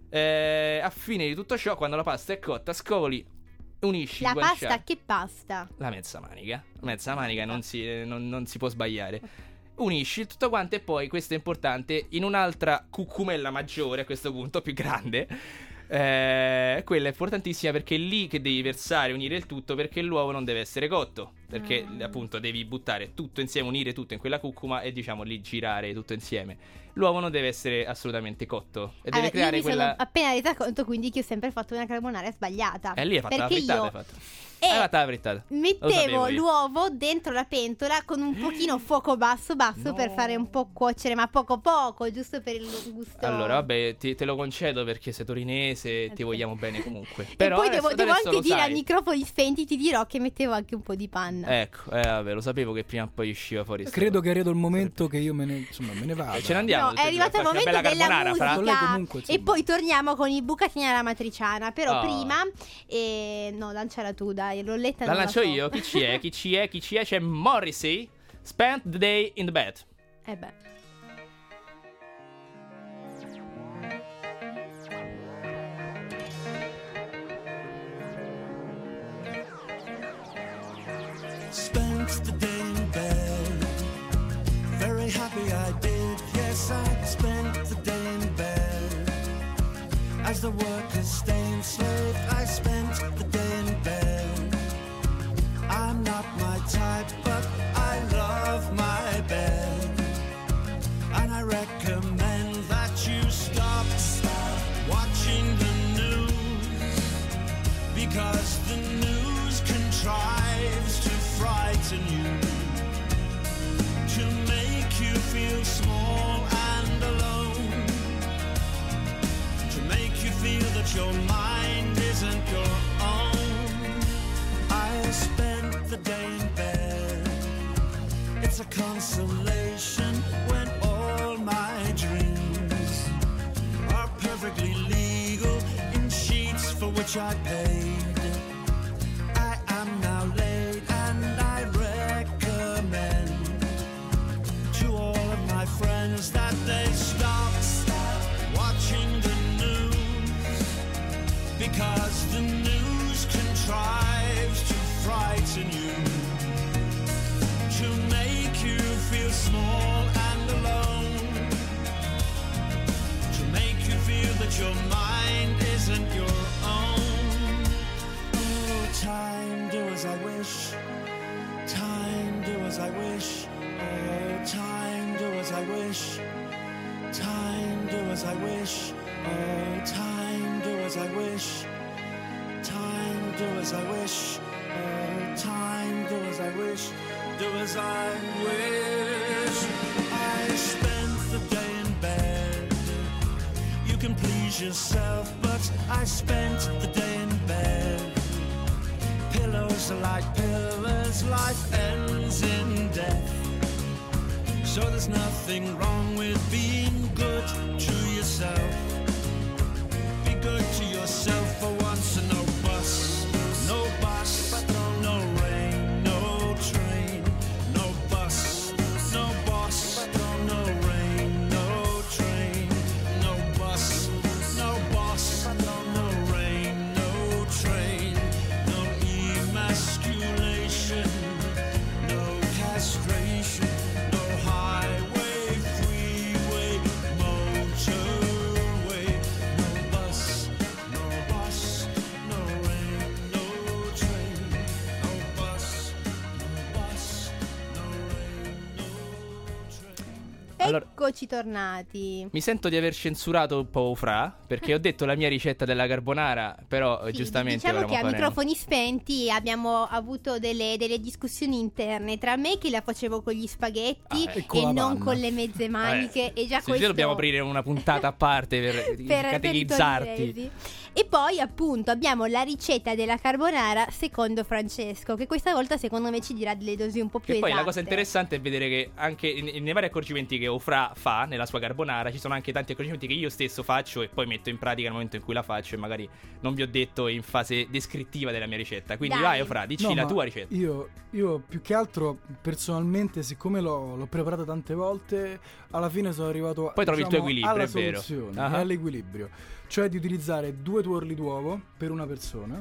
Eh, a fine di tutto ciò, quando la pasta è cotta, scoli, unisci
La
il guanciale.
pasta, che pasta?
La mezza manica. Mezza manica non si, eh, non, non si può sbagliare. Unisci tutto quanto e poi, questo è importante, in un'altra cucumella maggiore a questo punto, più grande. Eh, quella è importantissima perché è lì che devi versare, unire il tutto, perché l'uovo non deve essere cotto. Perché
Ah.
appunto devi buttare tutto insieme, unire tutto in quella cucuma e diciamo lì girare tutto insieme. L'uovo non deve essere assolutamente cotto e deve
Allora,
creare
io mi
quella...
sono appena resa conto quindi che ho sempre fatto una carbonara sbagliata.
E lì hai fatto la
perché
frittata,
io
hai fatto.
eh,
Hai fatto la frittata. Lo sapevo
mettevo
io.
l'uovo dentro la pentola con un pochino fuoco basso basso
No.
per fare un po' cuocere, ma poco poco, giusto per il gusto.
Allora, vabbè, ti- te lo concedo perché sei torinese e ti
Ok.
vogliamo bene comunque.
E
Però
poi
adesso-
devo, devo
adesso
anche
lo
dire
sai.
a microfoni spenti, ti dirò che mettevo anche un po' di panna.
Ecco, eh, vabbè, lo sapevo che prima o poi usciva fuori. sta
Credo
cosa.
che è arrivato il momento che io me ne, insomma, me ne vada.
Eh, ce ne andiamo.
No,
tutti
è
e due,
arrivato il
facci una
momento
bella
della
carbonara, fra.
Con lei
musica
comunque,
e
insomma.
poi torniamo con i bucatini alla matriciana. Però
Oh.
prima, eh, no, lanciala tu, dai, l'ho letta.
La
non
lancio
so.
io, chi ci è? Chi ci è? Chi ci è? C'è Morrissey. Spent the day in the bed.
Eh beh.
Spent the day in bed, very happy I did. Yes, I spent the day in bed. As the workers stay enslaved, I spent the day in bed. I'm not my type, but I love my bed. And I recommend that you stop, stop watching the news, because the news contrives to frighten you, to make you feel small and alone, to make you feel that your mind isn't your own. I spent the day in bed. It's a consolation when all my dreams are perfectly legal in sheets for which I paid. I am now laid and I recommend to all of my friends that they stop, stop watching the news, because the news contrives to frighten you, to make you feel small and alone, to make you feel that your mind isn't your own. Oh, time, do as I wish. Time, do as I wish. Oh, time, do as I wish. Time, do as I wish. Oh, time, do as I wish. Time, do as I wish. Oh, time, do as I wish. Do as I wish. I spent the day in bed. You can please yourself, but I spent the day in bed. Pillows are like pillars, life ends in death. So there's nothing wrong with being good to yourself. Be good to yourself for once, and no bus, no bus, no rain, no train, no bus, no bus, no rain, no train, no bus, no bus, no rain, no train, no emasculation, no castration, no highway, freeway, motorway.
Allora,
eccoci tornati.
mi sento di aver censurato un po' Fra, perché ho detto la mia ricetta della carbonara, però
Sì,
giustamente
diciamo
ora
che a
mo faremo-
microfoni spenti abbiamo avuto delle, delle discussioni interne tra me che la facevo con gli spaghetti
Ah, eh.
E con
e
la
non
panna.
con le mezze maniche
Eh,
e già
sì,
questo
dobbiamo aprire una puntata a parte per,
per- per i
catechizzarti.
torinesi. E poi appunto abbiamo la ricetta della carbonara secondo Francesco, che questa volta secondo me ci dirà delle dosi un po' più
Che poi
esatte.
la cosa interessante è vedere che anche in- nei vari accorgimenti che Ofra fa nella sua carbonara ci sono anche tanti accorgimenti che io stesso faccio e poi metto in pratica nel momento in cui la faccio e magari non vi ho detto in fase descrittiva della mia ricetta. Quindi
Dai.
vai Ofra, dici
No,
la
ma
tua ricetta.
Io, io più che altro personalmente, siccome l'ho, l'ho preparata tante volte, alla fine sono arrivato
Poi trovi il tuo
diciamo,
equilibrio,
alla
è vero.
soluzione
Ah.
e all'equilibrio, cioè di utilizzare due tuorli d'uovo per una persona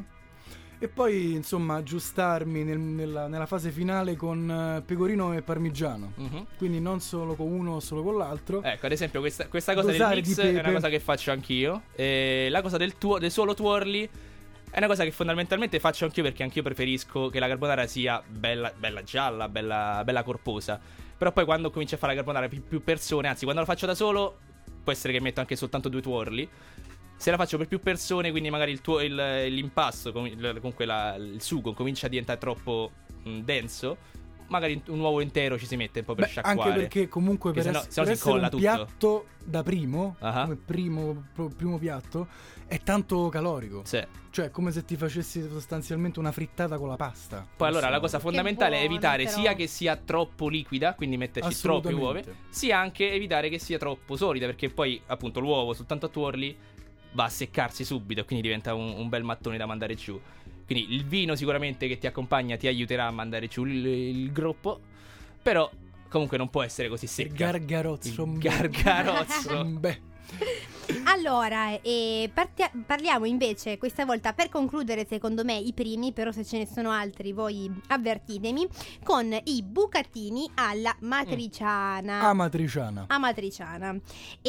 e poi insomma aggiustarmi nel- nella, nella fase finale con eh, pecorino e parmigiano,
Mhm.
quindi non solo con uno o solo con l'altro.
Ecco, ad esempio, questa, questa cosa del
Dosare
mix
di
è una
pepe.
cosa che faccio anch'io. E la cosa del, tuo, del solo twirly è una cosa che fondamentalmente faccio anch'io perché anch'io preferisco che la carbonara sia bella, bella gialla, bella, bella corposa. Però poi quando comincio a fare la carbonara per più persone, anzi quando la faccio da solo, può essere che metto anche soltanto due twirly. Se la faccio per più persone, quindi magari il tuo, il- l'impasto, com- il- comunque la- il sugo comincia a diventare troppo mh, denso, magari un uovo intero ci si mette un po' per
Beh,
sciacquare.
anche perché comunque
Che
per,
sennò-
ess-
sennò
per
si
essere
incolla
un
tutto.
piatto da primo,
Ah.
come primo, pro- primo piatto, è tanto calorico.
Sì.
Cioè, come se ti facessi sostanzialmente una frittata con la pasta.
Poi allora la
Grosso
cosa
modo.
fondamentale è
buono,
evitare
però.
sia che sia troppo liquida, quindi metterci troppe uova,
Assolutamente.
sia anche evitare che sia troppo solida, perché poi appunto l'uovo soltanto a tuorli va a seccarsi subito e quindi diventa un, un bel mattone da mandare giù. Quindi il vino sicuramente che ti accompagna ti aiuterà a mandare giù il, il groppo, però comunque non può essere così
Il
secca.
gargarozzo.
Il gargarozzo.
Beh,
Allora, eh, partia- parliamo invece questa volta per concludere secondo me i primi, però se ce ne sono altri voi avvertitemi, con i bucatini alla matriciana.
amatriciana.
Amatriciana.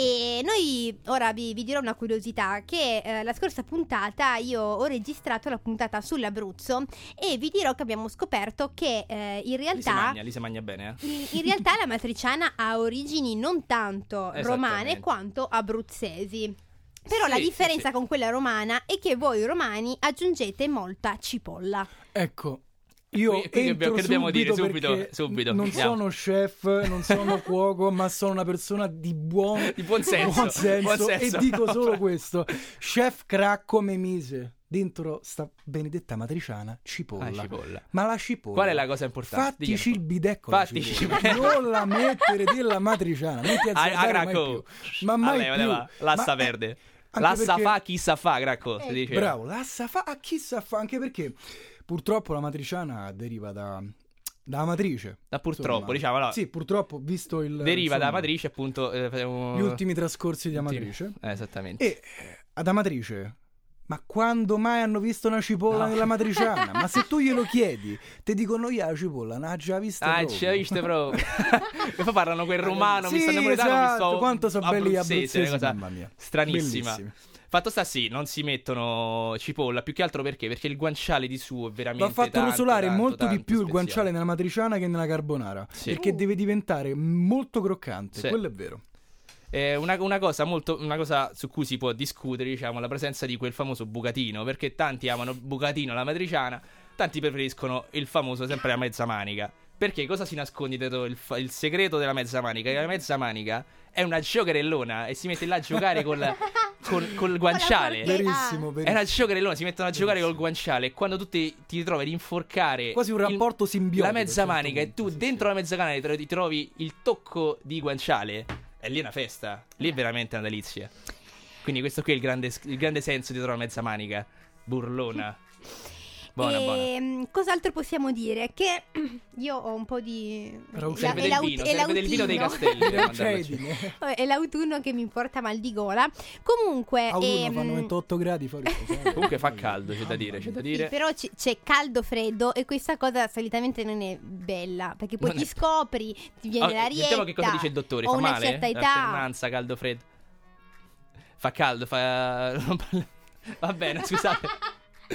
E noi ora vi, vi dirò una curiosità che eh, la scorsa puntata io ho registrato la puntata sull'Abruzzo e vi dirò che abbiamo scoperto che eh, in
Lì si
realtà
magna, lì si magna bene, eh.
in, in realtà la matriciana ha origini non tanto romane
Esattamente.
quanto abruzzesi. Però
Sì,
la
sì,
differenza
sì.
con quella romana è che voi romani aggiungete molta cipolla.
Ecco, io
Qui- qui che
entro
dobbiamo- che dobbiamo dire
subito
subito,
perché
subito,
non
andiamo.
sono chef, non sono cuoco, ma sono una persona di buon,
Di buon senso,
buon senso,
buon senso.
e dico solo questo. Chef Cracco mi mise dentro sta benedetta matriciana cipolla.
Ah, cipolla.
Ma la cipolla,
Qual è la cosa importante?
fattici
Diglielo.
il bidè con la
Fattici
cipolla.
il bidè.
Non la mettere della matriciana, non ti
Ah,
azzardare
ah,
mai
Gracco.
più. Ma mai
Vabbè,
più.
vabbè, va. Lassa
Ma-
verde.
anche
Lassa
perché-
fa, chi sa fa, Gracco, si
Eh,
dice.
Bravo, la sa fa a chi sa fa, anche perché purtroppo la matriciana deriva da dalla matrice.
Da purtroppo,
Insomma,
diciamo, no.
Sì, purtroppo, visto il
Deriva
insomma,
da matrice, appunto. eh, un-
gli ultimi trascorsi di
ultimi-
Amatrice.
Eh, esattamente.
E eh, ad Amatrice, ma quando mai hanno visto una cipolla
No.
nella matriciana? Ma se tu glielo chiedi, ti dicono io la cipolla, non l'ha già vista
Ah,
proprio.
ci hai visto proprio. E poi parlano quel romano,
Sì,
mi sta napoletano, mi
esatto,
sto
quanto sono belli gli
abruzzese, una
abruzzesi,
cosa
mamma mia.
stranissima.
Bellissimi.
Fatto sta sì, non si mettono cipolla, più che altro perché? Perché il guanciale di suo è veramente
Va fatto
tanto,
rosolare
tanto,
molto di
tanto
più il
speziale.
guanciale nella matriciana che nella carbonara,
Sì.
perché
Uh.
deve diventare molto croccante,
Sì.
quello è vero.
Eh, una, una cosa molto una cosa su cui si può discutere, diciamo, la presenza di quel famoso bucatino, perché tanti amano bucatino alla matriciana, tanti preferiscono il famoso sempre la mezza manica. Perché cosa si nasconde dietro il, fa- il segreto della mezza manica? Che la mezza manica è una giocherellona e si mette là a giocare col, col, col guanciale.
Con la
Verissimo,
Ah.
È
verissimo.
una giocherellona, si mettono a giocare col guanciale e quando tu ti, ti trovi ad inforcare
Quasi un
il-
rapporto simbiotico.
la mezza
a un certo
manica e
punto,
tu
sì,
dentro la mezza manica ti trovi il tocco di guanciale, e lì è una festa, lì è veramente una delizia. Quindi questo qui è il grande, il grande senso dietro la mezza manica, burlona. Buona, buona.
E cos'altro possiamo dire? Che io ho un po' di...
Raucedine.
Serve del
l'aut-
vino,
è
serve del vino dei
l'autino.
castelli.
sì.
per mandarlo giù.
Raucedine.
Vabbè, è l'autunno che mi porta mal di gola. Comunque...
A uno
ehm,
fanno ventotto gradi fuori.
Comunque fa caldo, c'è da dire, c'è da
sì,
dire.
però c- c'è caldo freddo e questa cosa solitamente non è bella perché poi
Non
ti
è-
scopri, ti viene
Ah,
l'arietta.
sentiamo che cosa dice il dottore,
ho
fa
una
male?
certa età.
L'alternanza caldo freddo. Fa caldo, fa va bene, scusate.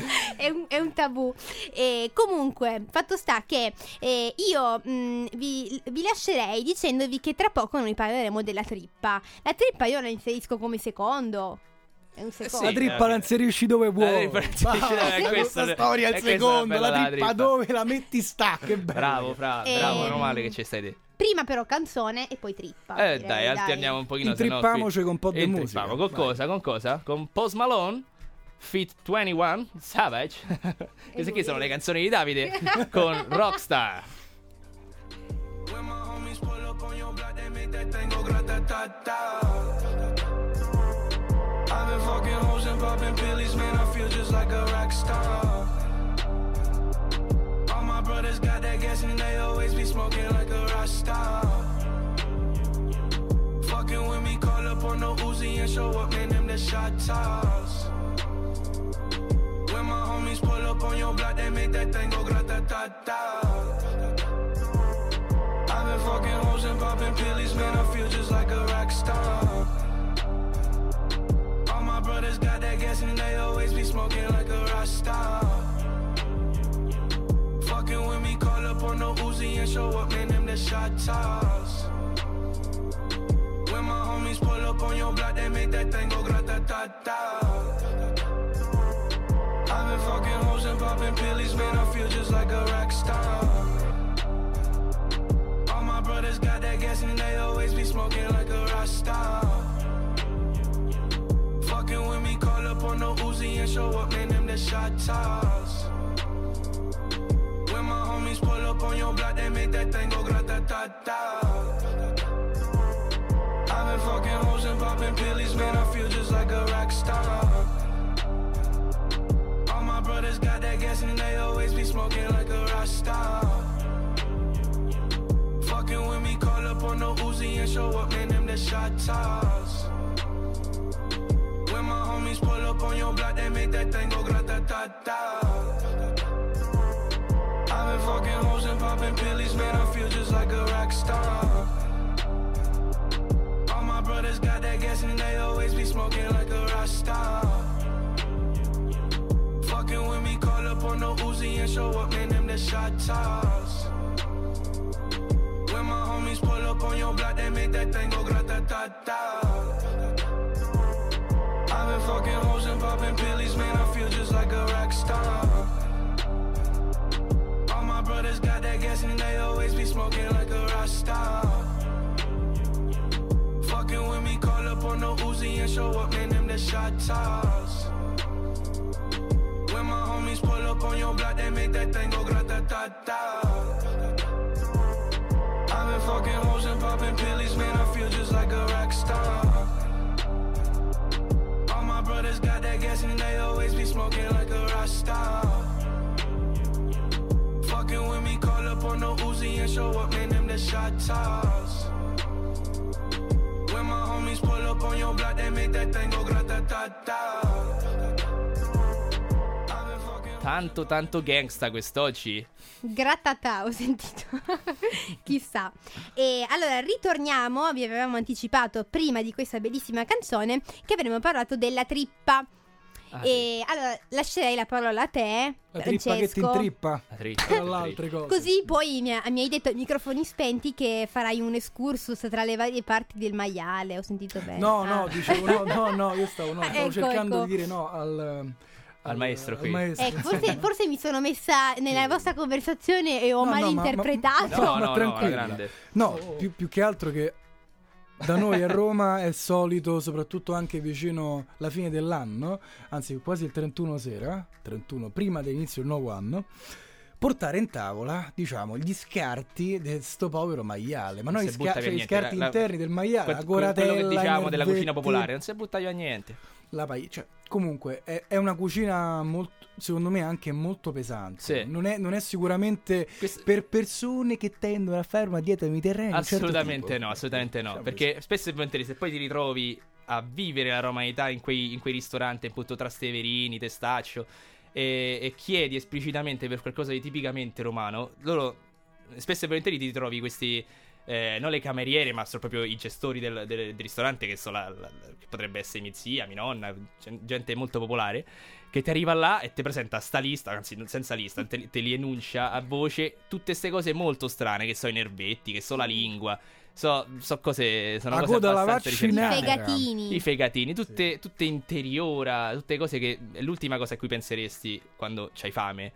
è, un, è un tabù. E comunque, fatto sta che eh, io mh, vi, vi lascerei dicendovi che tra poco noi parleremo della trippa. La trippa io la inserisco come secondo. È un secondo.
La trippa la inserisci dove vuoi.
La trippa la inserisci dove-
Basta,
questa-
questa storia è
è
il
questa
secondo.
bella
La
la
trippa
trippa.
dove la metti sta. Che bello.
Bravo, fra,
Eh,
bravo, meno male che ci stai te.
Prima però canzone e poi trippa.
Eh
direi,
dai, alterniamo un pochino. se no qui-
Intrippamoci con un po' di
Intrippiamo.
musica.
Con
Vai.
cosa? Con cosa? Con Post Malone, Fit ventuno, Savage. Queste qui sono le canzoni di Davide con Rockstar.
When my homies pull up on your block, they make that thing go grata-ta-ta. I've been fucking hoes and popping pillies, man, I feel just like a rock star. All my brothers got that gas and they always be smoking like a rock star. Fucking with me, call up on the Uzi and show up, man, them the shot toss. When my homies pull up on your block, they make that thing go grata-ta-ta. I've been fucking hoes and popping pillies, man, I feel just like a rock star. All my brothers got that gas and they always be smoking like a rock star. Fucking with me, call up on the Uzi and show up, man, them the shot toss. When my homies pull up on your block, they make that thing go grata-ta-ta. I've been fucking hoes and popping pillies, man, I feel just like a rock star. All my brothers got that gas and they always be smoking like a rock star. Fucking with me, call up on the Uzi and show up, man, them the shot toss. When my homies pull up on your block, they make that thing go grata-ta-ta. I've been fucking hoes and popping pillies, man, I feel just like a rock star. All my brothers got that gas and they always be smoking like a rock star. Fucking with me, call up on the Uzi and show up, man, them the shot toss. When my homies pull up on your block, they make that thing go grata-ta-ta. I've been fucking hoes and popping pillies, man, I feel just like a rock star. All my brothers got that gas and they always be smoking like a rock star. Fucking with me, call up on the Uzi and show up, man, them the shot toss. When my homies pull up on your block, they make that thing go grata-ta-ta. I've been fucking hoes and popping pillies, man, I feel just like a rock star. All my brothers got that gas and they always be smoking like a rock star. Fucking with me, call up on the Uzi and show up, man, them the shot toss. When my homies pull up on your block, they make that thing go grata-ta-ta. I've been fucking hoes and popping pillies, man, I feel just like a rock star. All my brothers got that gas and they always be smoking like a rock star. Fucking with me, call up on the Uzi and show up, man, them the shot toss. When my homies pull up on your block, they make that thing go grata-ta-ta. I've been fucking
Tanto tanto gangsta quest'oggi.
Gratata, ho sentito. Chissà. E allora ritorniamo, vi avevamo anticipato prima di questa bellissima canzone che avremmo parlato della trippa.
Ah,
E allora lascerei la parola a te,
La trippa che ti
Francesco.
intrippa.
La trippa,
Tra
la
le
trippa.
altre cose.
Così poi mi, mi hai detto ai microfoni spenti che farai un excursus tra le varie parti del maiale, ho sentito bene.
No,
Ah.
no, dicevo no, no, no, io stavo, no, stavo
Ecco,
cercando
ecco.
di dire no al,
Al maestro qui.
al maestro.
Ecco, forse, forse mi sono messa nella vostra conversazione e ho
No, no,
malinterpretato.
No, no, no,
tranquilla.
alla grande.
No, più, più che altro che da noi a Roma è solito, soprattutto anche vicino alla fine dell'anno, anzi quasi il trentuno sera, trentuno prima dell'inizio del nuovo anno, portare in tavola, diciamo, gli scarti di sto povero maiale. Ma
Non
noi
si
sca-
butta
cioè,
via
gli
niente,
scarti
la- la-
interni del maiale,
Que-
la
que-
coratella,
quello che diciamo
i
della cucina
nervetti,
popolare, non si butta via niente.
la paglia, cioè, comunque è, è una cucina molto, secondo me anche molto pesante.
Sì.
Non è, non è sicuramente
Questo-
per persone che tendono a fare una dieta mediterranea. di un certo
Assolutamente
tipo.
no, assolutamente no.
Diciamo
Perché spesso e volentieri se poi ti ritrovi a vivere la romanità in quei, in quei ristoranti, appunto Trasteverini, Testaccio, e, e chiedi esplicitamente per qualcosa di tipicamente romano, loro spesso e volentieri ti ritrovi questi eh, non le cameriere, ma sono proprio i gestori del, del, del ristorante, che, so la, la, che potrebbe essere mia zia, mia nonna, gente molto popolare, che ti arriva là e ti presenta sta lista, anzi senza lista, te, te li enuncia a voce tutte queste cose molto strane, che so i nervetti, che so la lingua, so, so cose, sono
la
cose
coda alla
abbastanza
I
vaccinata.
ricercate.
fegatini.
I fegatini, tutte, tutte interiora, tutte cose che è l'ultima cosa a cui penseresti quando c'hai fame.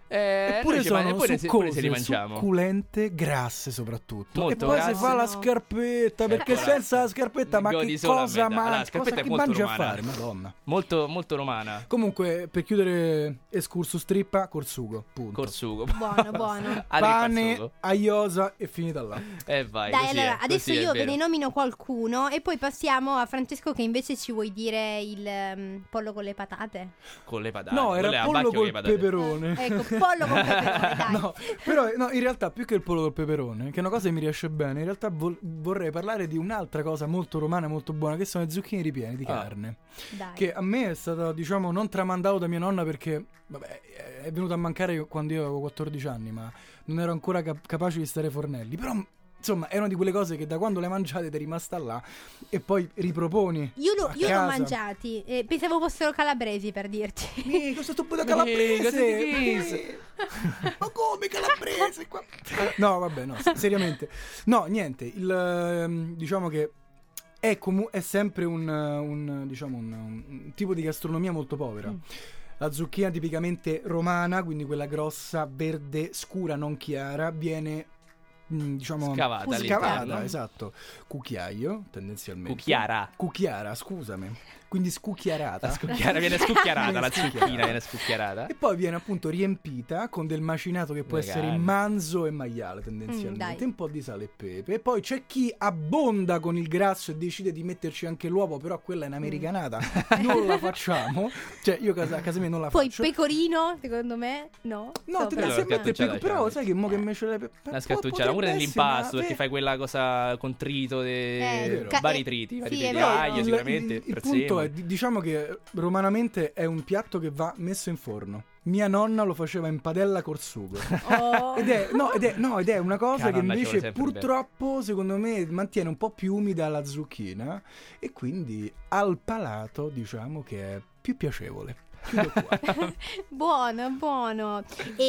Eh,
Eppure
noi ci man-
sono
eppure se, eppure se
succose,
li mangiamo.
succulente, grasse soprattutto.
Molto
e poi
grasse.
si fa la
No.
scarpetta, perché
Ecco,
senza la scarpetta, ma
godi
che
solo a
cosa
metà. Allora,
mangi?
la scarpetta
Cosa
è
che
molto
mangi a
romana.
fare? Madonna.
Molto, molto romana.
Comunque, per chiudere excursus trippa, corsugo, punto.
Corsugo.
Buono, buono.
Adri
Pane,
Corsugo.
aiosa e finita là.
E vai.
Dai,
così
allora,
è,
adesso
così è
io ve
vero.
ne nomino qualcuno e poi passiamo a Francesco, che invece ci vuoi dire il ehm, pollo con le patate.
Con le patate.
No,
Quelle
era
a
pollo
bacchio che
col
patate.
peperone.
Ecco, pollo con peperone, dai.
No, però no, in realtà più che il pollo col peperone, che è una cosa che mi riesce bene, in realtà vol- vorrei parlare di un'altra cosa molto romana, molto buona, che sono le zucchine ripiene di
Ah.
carne.
Dai.
Che a me è stato, diciamo, non tramandato da mia nonna perché, vabbè, è venuto a mancare quando io avevo quattordici anni, ma non ero ancora cap- capace di stare ai fornelli. Però, insomma, è una di quelle cose che da quando le mangiate ti è rimasta là e poi riproponi.
Io, lo-
a
io l'ho
casa.
mangiati, eh, pensavo fossero calabresi, per dirti.
Mi, questo stupido
cosa
calabrese!
ti dici?
Ma come calabrese qua? No, vabbè, no, s- seriamente. No, niente, il, ehm, diciamo che è, comu- è sempre un, un, diciamo un, un tipo di gastronomia molto povera.
Mm.
La zucchina tipicamente romana, quindi quella grossa, verde, scura, non chiara, viene mm, diciamo
Scavata
scavata,
all'interno.
esatto, cucchiaio tendenzialmente.
Cucchiara.
Cucchiara, scusami. Quindi scucchiarata.
La scucchiara, viene scucchiarata, la
Viene
zucchina viene scucchiarata.
E poi viene appunto riempita con del macinato che può
Le
essere
carni.
manzo e maiale
Mm,
tendenzialmente,
dai.
un po' di sale e pepe. E poi c'è chi abbonda con il grasso e decide di metterci anche l'uovo, però quella è un'americanata, non la facciamo. Cioè io casa- a casa mia non la
Poi
faccio.
pecorino, secondo me, no.
No,
Sopra.
tendenzialmente
Scattucciata
peco- però
c'è.
sai che mo che me ce l'hai pe-
La
po-
scattucciata, pure
potrebbe
nell'impasto,
essere
perché
una-
fai quella cosa con trito, de...
Eh, vero.
vari
Ca-
triti, vari
sì,
triti,
è vero.
aglio
il-
sicuramente,
il, il
prezzemolo.
punto è, di- diciamo che romanamente è un piatto che va messo in forno. Mia nonna lo faceva in padella col sugo.
Oh.
Ed è, no, ed, è, no, ed è una cosa
La
che
nonna ci vuole
invece
sempre
purtroppo secondo me mantiene un po' più umida la zucchina e quindi al palato diciamo che è più piacevole. Chiudo qua.
Buono, buono.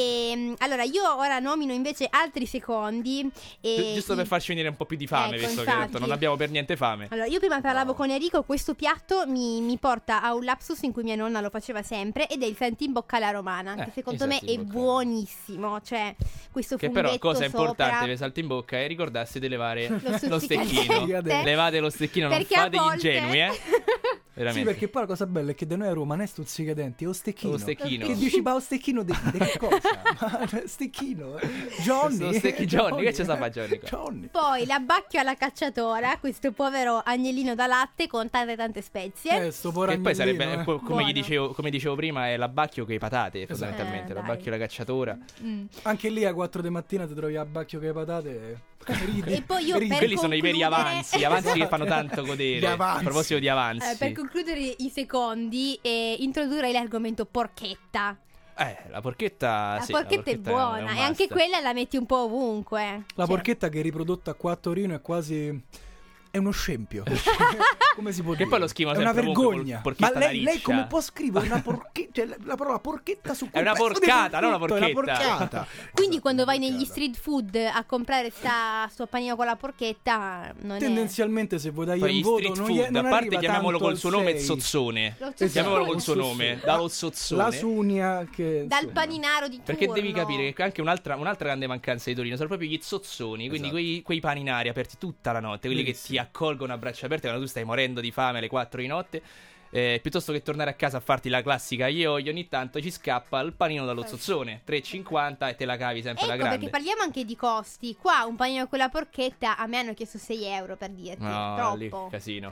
E, allora, io ora nomino invece altri secondi. E
Gi- Giusto per
i-
farci venire un po' più di fame,
Ecco,
visto che ho detto,
infatti.
non abbiamo per niente fame.
Allora, io prima parlavo
No.
con Enrico, questo piatto mi, mi porta a un lapsus in cui mia nonna lo faceva sempre, ed è il saltimbocca alla romana,
Eh,
che secondo
il
me è
saltimbocca.
buonissimo, cioè questo
Che
funghetto
però cosa
sopra.
importante per salto in bocca è ricordarsi di levare
Lo
lo stecchino.
stuzzicadente.
Levate lo stecchino, non
Perché a
fate gli
volte-
ingenui, eh.
Sì,
Veramente.
perché poi la cosa bella è che da noi a Roma non è stuzzicadenti, è o stecchino.
Lo stecchino.
Che dici, ma o stecchino di di che cosa? Ma stecchino? eh? Johnny?
Lo stecchi- Johnny, che ci sta a fare Johnny qua?
Johnny.
Poi l'abbacchio alla cacciatora, questo povero agnellino da latte con tante tante spezie.
Eh, sto povero
Che poi sarebbe,
agnellino,
eh,
eh.
co- come,
Buono.
gli dicevo, come dicevo prima, è l'abbacchio che i patate,
Esatto.
fondamentalmente.
Eh, dai.
L'abbacchio e la cacciatora.
Mm.
Anche lì a quattro di mattina ti trovi a bacchio che patate. Ridi,
E poi io
ridi.
per
Quelli sono i veri
concludere-
avanzi, avanzi che fanno tanto godere.
Gli avanzi.
A proposito di avanzi.
Eh, per concludere i secondi, eh, introdurrei l'argomento porchetta.
Eh, la porchetta,
La
sì,
porchetta è
un
buona e anche
must.
quella la metti un po' ovunque.
La
Cioè,
porchetta che è riprodotta qua a Torino è quasi... è uno scempio. Come si può
Che
dire?
poi lo scrivono
è una
sempre comunque
vergogna.
col-
Ma
porchetta
lei,
da
lei
riccia.
come può scrivere una porchetta? Cioè, la, la parola porchetta su quel
È una
pezzo di
porcata, non una
frutto, È una
porchetta.
porcata.
Quindi quando vai
Esatto,
negli
porcata.
street food a comprare sta, sto panino con la porchetta, non
Tendenzialmente se vuoi dargli
Poi
un
gli
voto
street
non,
food,
gli- non
a parte
arriva
chiamiamolo
tanto
col
al
suo nome
sei.
Zozzone.
è... Lo
Esatto.
Chiamiamolo col suo
Zozzone.
nome, dallo Zozzone.
La sugna che...
Dal
insomma.
paninaro di
Perché
turno.
devi capire che anche un'altra, un'altra grande mancanza di Torino sono proprio gli zozzoni, quindi
Esatto.
quei, quei paninari aperti tutta la notte, quelli
Bellissimo.
che ti accolgono a braccia aperte quando tu stai morendo di fame alle quattro di notte. Eh, piuttosto che tornare a casa a farti la classica io ogni tanto ci scappa il panino dallo zozzone tre e cinquanta e te la cavi sempre
Ecco,
la grande.
perché parliamo anche di costi. Qua un panino con la porchetta a me hanno chiesto sei euro, per dirti.
No, lì,
Troppo.
casino.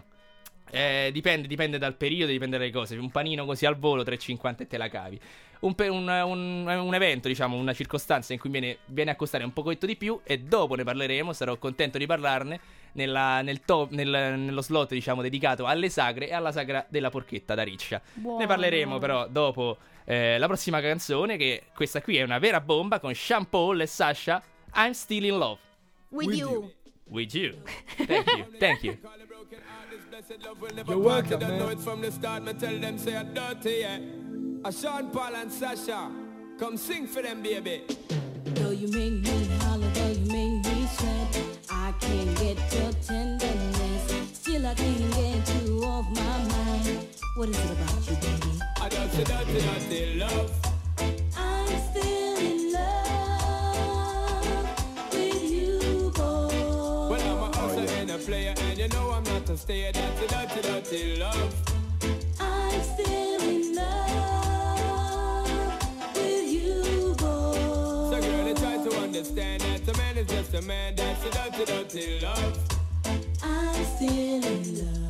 Eh, dipende, dipende dal periodo, dipende dalle cose. Un panino così al volo tre e cinquanta e te la cavi. Un, pe- un, un- un evento, diciamo, una circostanza in cui viene, viene a costare un pochetto di più, e dopo ne parleremo, sarò contento di parlarne nella- nel to- nel- nello slot, diciamo, dedicato alle sagre e alla sagra della porchetta da riccia.
Buono.
Ne parleremo però dopo eh, la prossima canzone, che questa qui è una vera bomba con Sean Paul e Sasha, I'm Still in Love.
With,
With
you.
you.
with you. Thank you, thank you.
You're welcome, man. Know it from the start, me tell them say I'm dirty, yeah. A Sean Paul and Sasha, come sing for them, baby.
Though you make me holler, though you make me sweat, I can't get your tenderness. Still I can't get you off my mind. What is it about you, baby?
I don't say dirty, dirty love.
I'm still in love with you, boy.
Well, I'm a hustler and a player, and you know I'm not a stayer. That's a dirty, dirty love.
I'm still in love with you, boy.
So girl, I try to understand that a man is just a man. That's a dirty, dirty love.
I'm still in love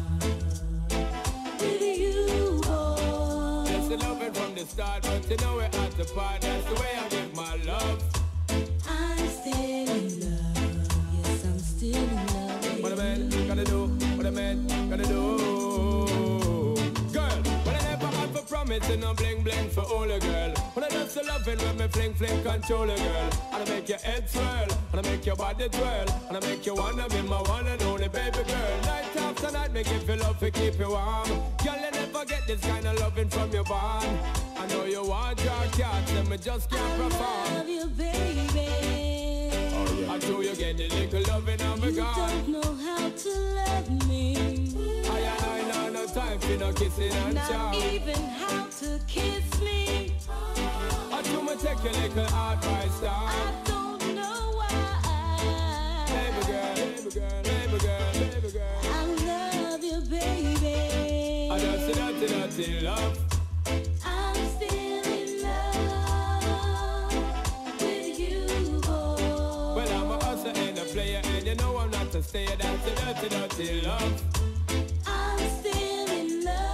with you, boy.
That's the loving from the start, but you know we're at the part. That's the way I give my love.
I'm still in love. Yes, I'm still in love with
What a man gotta do, what a man gotta do. Girl, when I never had for promising, no bling bling for all a girl. When I just loving when me fling fling control a girl. And I make your head swirl, and I make your body twirl, and I make you wanna be my one and only baby girl. Night after night, make you feel love to keep you warm. Girl, you never get this kind of loving from your bond. I know you want your cat, and me just can't
I
perform.
love you, baby.
I know you get the little loving of a
You
God.
don't know how to love me.
I and I know no time for no kissing and
Not
chow.
even how to kiss me.
I do me take your little advice down.
I don't know why.
Baby girl, baby girl, baby girl, baby girl.
I love you, baby.
I just see dirty, dirty love.
I'm still in love with you, boy.
Well, I'm a hustler and a player, and you know I'm not a stayer. That's a dirty, dirty love.
I'm still in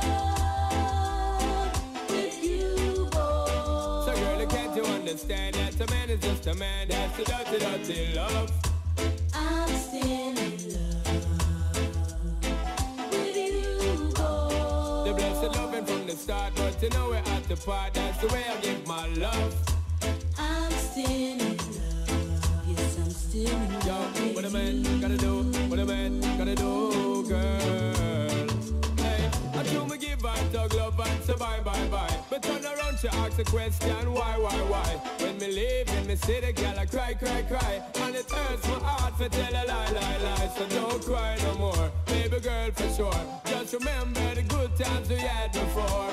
love with you, boy.
So girl, can't you understand that a man is just a man? That's a dirty, dirty love.
I'm still in love with you, boy.
The blessed loving from the start, but you know we're at the part. That's the way I give my love.
I'm still in love. Yes, I'm still in
Yo,
love
what a
with
man
you.
gotta do, what a man gotta do, girl. Hey, I do me give her dog love and say bye, bye, bye. But turn around, she ask a question, why, why, why? When me leave, in me see the girl, I cry, cry, cry. And it hurts my heart to tell a lie, lie, lie. So don't cry no more, baby girl, for sure. Just remember the good times we had before.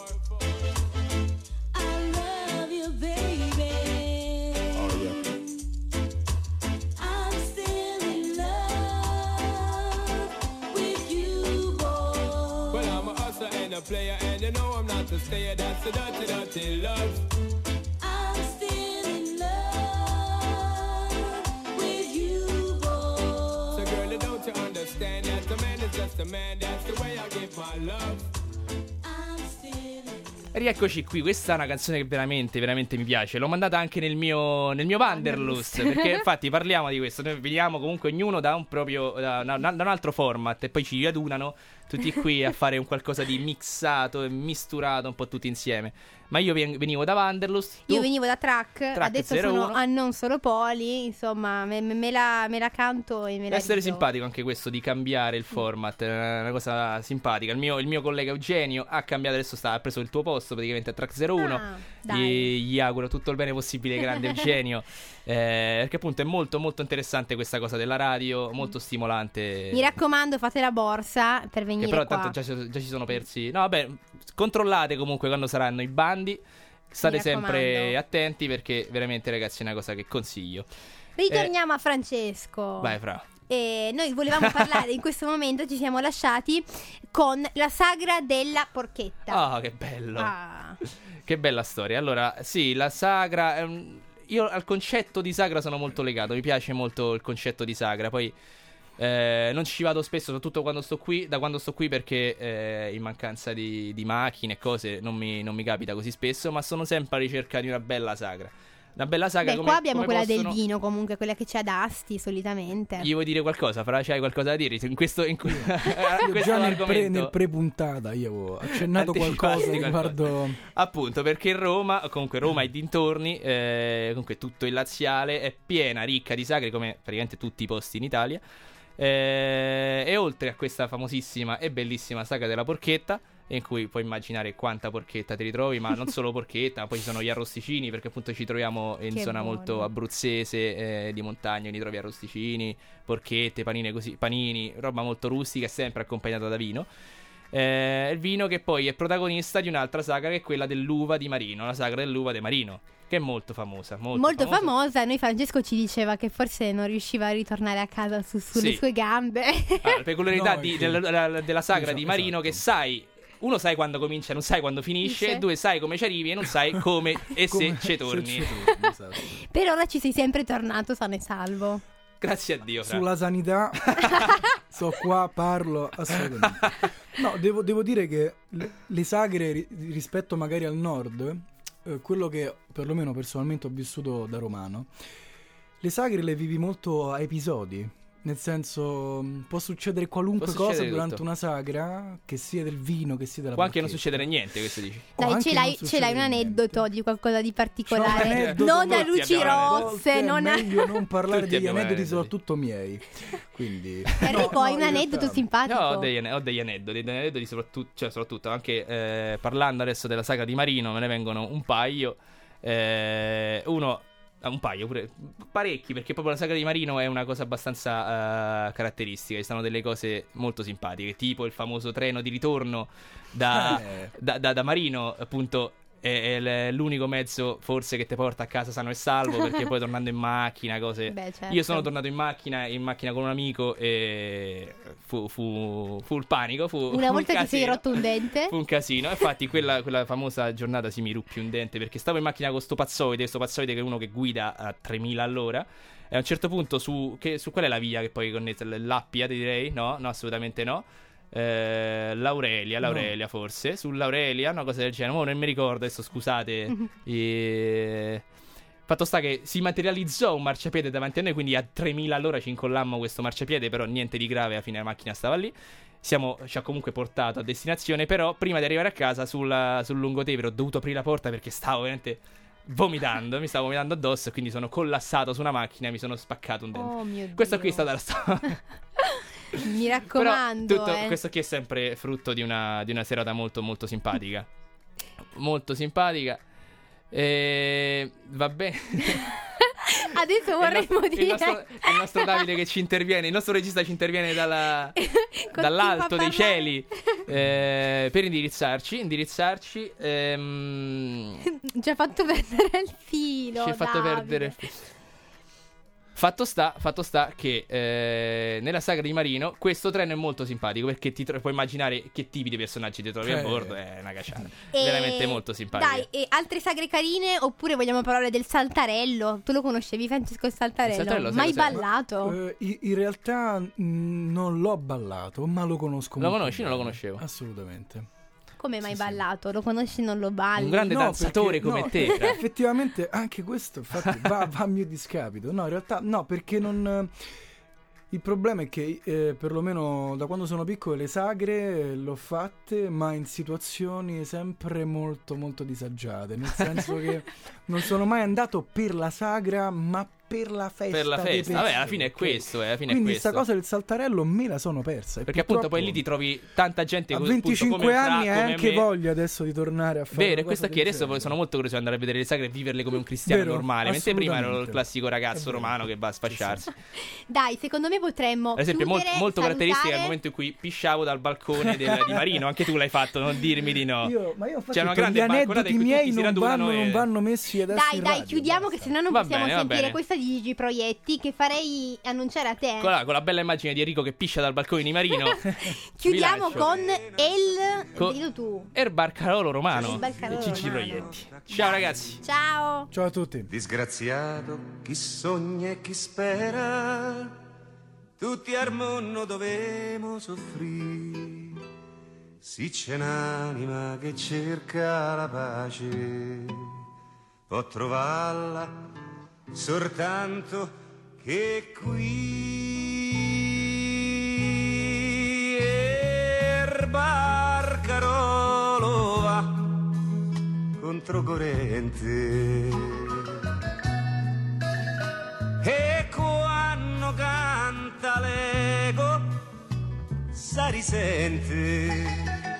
I love you, baby.
Oh, yeah.
I'm still in love with you, boy.
Well, I'm a hustler and a player, and you know I'm not a stayer. That's the dirty, dirty love.
I'm still in love with you, boy.
So girl, don't you understand that a man is just a man? That's the way I give my love.
I'm still in love.
E rieccoci qui, questa è una canzone che veramente, veramente mi piace. L'ho mandata anche nel mio, nel mio Wanderlust, perché infatti parliamo di questo. Noi veniamo comunque ognuno da un proprio da, da, da un altro format e poi ci riadunano tutti qui a fare un qualcosa di mixato e misturato un po' tutti insieme. Ma io ven- venivo da Wanderlust, tu?
Io venivo da Track,
Track
adesso
zero
sono
uno.
a Non Solo Poli, insomma me, me- me la, me la canto e me
Deve
la
essere
rido.
simpatico anche questo di cambiare il format, è una cosa simpatica. Il mio, il mio collega Eugenio ha cambiato, adesso sta, ha preso il tuo posto praticamente a Track zero uno.
Ah, dai.
Gli, gli auguro tutto il bene possibile, grande Eugenio, eh, perché appunto è molto molto interessante questa cosa della radio, molto stimolante.
Mi raccomando, fate la borsa per venire
Che però
qua.
tanto già, ci- già ci sono persi. No, vabbè, controllate comunque quando saranno i bandi. State
Mi
sempre
raccomando.
attenti perché veramente ragazzi è una cosa che consiglio.
Ritorniamo a Francesco.
Vai Fra.
E noi volevamo parlare in questo momento, ci siamo lasciati con la sagra della porchetta.
Ah, che bello.
Ah.
Che bella storia. Allora, sì, la sagra è un- io al concetto di sagra sono molto legato. Mi piace molto il concetto di sagra. Poi eh, non ci vado spesso, soprattutto quando sto qui. Da quando sto qui, perché eh, in mancanza di, di macchine e cose non mi, non mi capita così spesso. Ma sono sempre alla ricerca di una bella sagra. Una bella saga.
Beh,
come,
qua abbiamo
come
quella
possono...
del vino, comunque, quella che c'è ad Asti solitamente.
Gli vuoi dire qualcosa? Fra, c'hai qualcosa da dire in questo, in, in questo
Già nel, pre,
argomento?
nel pre-puntata io avevo accennato qualcosa riguardo...
Appunto, perché Roma, comunque Roma e dintorni, eh, comunque tutto il laziale, è piena, ricca di sagre, come praticamente tutti i posti in Italia. Eh, e oltre a questa famosissima e bellissima saga della porchetta, in cui puoi immaginare quanta porchetta ti ritrovi, ma non solo porchetta, ma poi ci sono gli arrosticini, perché appunto ci troviamo in
Che
zona
buono.
molto abruzzese, eh, di montagna, quindi trovi arrosticini, porchette, panine così, panini, roba molto rustica e sempre accompagnata da vino. Eh, il vino che poi è protagonista di un'altra saga, che è quella dell'uva di Marino, la sagra dell'uva di Marino, che è molto famosa. Molto,
Molto
famosa.
famosa. Noi Francesco ci diceva che forse non riusciva a ritornare a casa su- sulle
Sì.
sue gambe.
Ah, la peculiarità
No,
di-
è che-
della, della- della sagra
Esatto,
di Marino, che
esatto.
sai, uno sai quando comincia, non sai quando finisce,
Finisce.
e due sai come ci arrivi e non sai come e
Come-
se ci torni.
se ci torni, esatto.
Per ora ci sei sempre tornato sano e salvo.
Grazie a Dio, Fra.
Sulla sanità so qua, parlo assolutamente. No, devo, devo dire che le, le sagre ri- rispetto magari al nord, eh, quello che perlomeno personalmente ho vissuto da romano, le sagre le vivi molto a episodi. Nel senso, mh, può succedere qualunque
Può
cosa
succedere
durante
tutto.
una sagra, che sia del vino, che sia della
Può anche non
porchetta.
succedere niente, questo dici.
O
Dai,
anche
ce
non
l'hai, ce
succede
l'hai un aneddoto
niente.
di qualcosa di
C'ho un
particolare?
aneddoto,
Non a
tutti
luci
abbiamo
A
rosse,
volte
non
è
a...
meglio non parlare
Tutti
degli
abbiamo
aneddoti,
aneddoti.
soprattutto miei. Quindi
Enrico,
No,
hai
no,
un
in
aneddoto
realtà-
simpatico?
No, ho degli, ane- ho degli aneddoti, degli aneddoti soprattutto, cioè soprattutto anche eh, parlando adesso della saga di Marino, me ne vengono un paio. Eh, uno, ah, un paio pure, parecchi, perché proprio la saga di Marino è una cosa abbastanza eh, caratteristica. Ci sono delle cose molto simpatiche, tipo il famoso treno di ritorno da,
Eh.
da, da- da Marino, appunto. È, è l'unico mezzo forse che ti porta a casa sano e salvo, perché poi tornando in macchina, cose.
Beh, certo.
Io sono tornato in macchina, in macchina con un amico e fu, fu, fu il panico. Fu
Una
un
volta ti sei
casino.
rotto un dente?
Fu un casino. Infatti, quella, quella famosa giornata si mi ruppi un dente, perché stavo in macchina con sto pazzoide. Sto pazzoide che è uno che guida a tremila all'ora. E a un certo punto, su, che, su qual è la via che poi connette? L'Appia, ti direi? No, no, assolutamente no. Eh, L'Aurelia, l'Aurelia forse. Sull'Aurelia, una cosa del genere. Ora non mi ricordo adesso, scusate. E... Fatto sta che si materializzò un marciapiede davanti a noi, quindi a tremila all'ora ci incollammo questo marciapiede, però niente di grave, alla fine la macchina stava lì. Siamo, ci ha comunque portato a destinazione, però prima di arrivare a casa sulla, sul Lungotevere ho dovuto aprire la porta perché stavo veramente vomitando, mi stavo vomitando addosso, e quindi sono collassato su una macchina e mi sono spaccato un dente.
Oh mio Dio.
Questa qui è stata la storia.
Mi
Però
raccomando,
tutto
eh.
questo qui è sempre frutto di una, di una serata molto molto simpatica. Molto simpatica. E va bene.
Adesso
Il
vorremmo
nostro-
dire
il nostro, il nostro Davide che ci interviene, il nostro regista ci interviene dalla,
Continua
dall'alto
a
dei
parlare.
cieli, eh, per indirizzarci. Indirizzarci. ehm,
Ci ha fatto perdere il filo.
ci ha fatto
Davide.
perdere il filo. Fatto sta, fatto sta che eh, nella saga di Marino questo treno è molto simpatico, perché ti tro- puoi immaginare che tipi di personaggi ti trovi a
Eh.
bordo. È una cacciata.
E-
Veramente molto simpatica.
Dai, e altre sagre carine? Oppure vogliamo parlare del Saltarello? Tu lo conoscevi, Francesco, il Saltarello?
Il Saltarello, sai
Mai
cos'è?
ballato?
Eh, in, in realtà mh, non l'ho ballato, ma lo conosco
Lo
molto
conosci? Non lo
bene.
conoscevo.
Assolutamente.
Come mai
sì, sì.
ballato? Lo conosci e non lo balli?
Un grande
No,
danzatore
perché-
come
no,
te, Fra.
effettivamente anche questo infatti va, va a mio discapito. No, in realtà no, perché non... Il problema è che eh, perlomeno da quando sono piccolo le sagre eh, l'ho fatte, ma in situazioni sempre molto molto disagiate, nel senso che non sono mai andato per la sagra, ma per la festa.
Per la
dei
festa. Vabbè, alla
pezzi,
fine è
ok?
questo, eh, alla fine è
Quindi
questo.
sta cosa del saltarello me la sono persa. e
Perché appunto poi lì
purtroppo
ti trovi tanta gente
a
co- appunto,
venticinque
come Fra,
anni hai
come
anche
me.
voglia adesso di tornare a fare
Vero,
una
e questa
cosa
qui
del
adesso
genere.
sono molto curioso di andare a vedere le sagre e viverle come un cristiano
Vero,
normale. Mentre prima ero il
assolutamente.
classico
È
ragazzo
vero.
romano che va a sfasciarsi.
Dai, secondo me potremmo
Ad esempio, molto,
chiudere,
molto
salutare...
caratteristica è il momento in cui pisciavo dal balcone del- di Marino. Anche tu l'hai fatto, non dirmi di no.
Io, ma io infatti
C'è una
ho detto,
grande
gli
balconata
aneddoti
in cui
miei
tutti si
non
radunano
vanno,
e-
non vanno messi adesso
Dai,
in
dai,
radio,
chiudiamo
basta.
che se no non
Va
possiamo
bene, va
sentire
bene.
questa di Gigi Proietti, che farei annunciare a te.
Con la, con la bella immagine di Enrico che piscia dal balcone di Marino.
Chiudiamo
vi lancio.
con El...
Co-
dillo tu.
Er Barcarolo Romano
Il Barcarolo
e Gigi
Romano.
Proietti. Ciao ragazzi.
Ciao.
Ciao a tutti.
Disgraziato chi sogna e chi spera, tutti al mondo dovemo soffrire. Sì, c'è un'anima che cerca la pace, può trovarla soltanto che qui il barcarolo va controcorrente e quando canta l'eco si risente.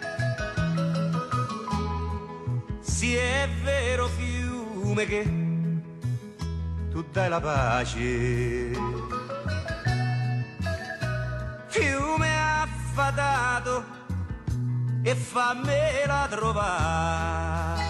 Sì, è vero fiume che tu dai la pace, fiume affatato e fammela trovare.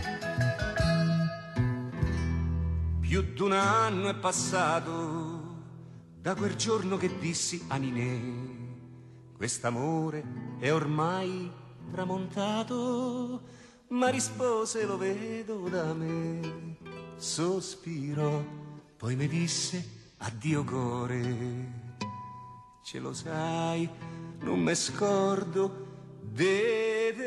Più d'un anno è passato da quel giorno che dissi a Ninè, quest'amore è ormai tramontato. Ma rispose lo vedo da me, sospirò, poi mi disse addio core. Ce lo sai, non me scordo de te.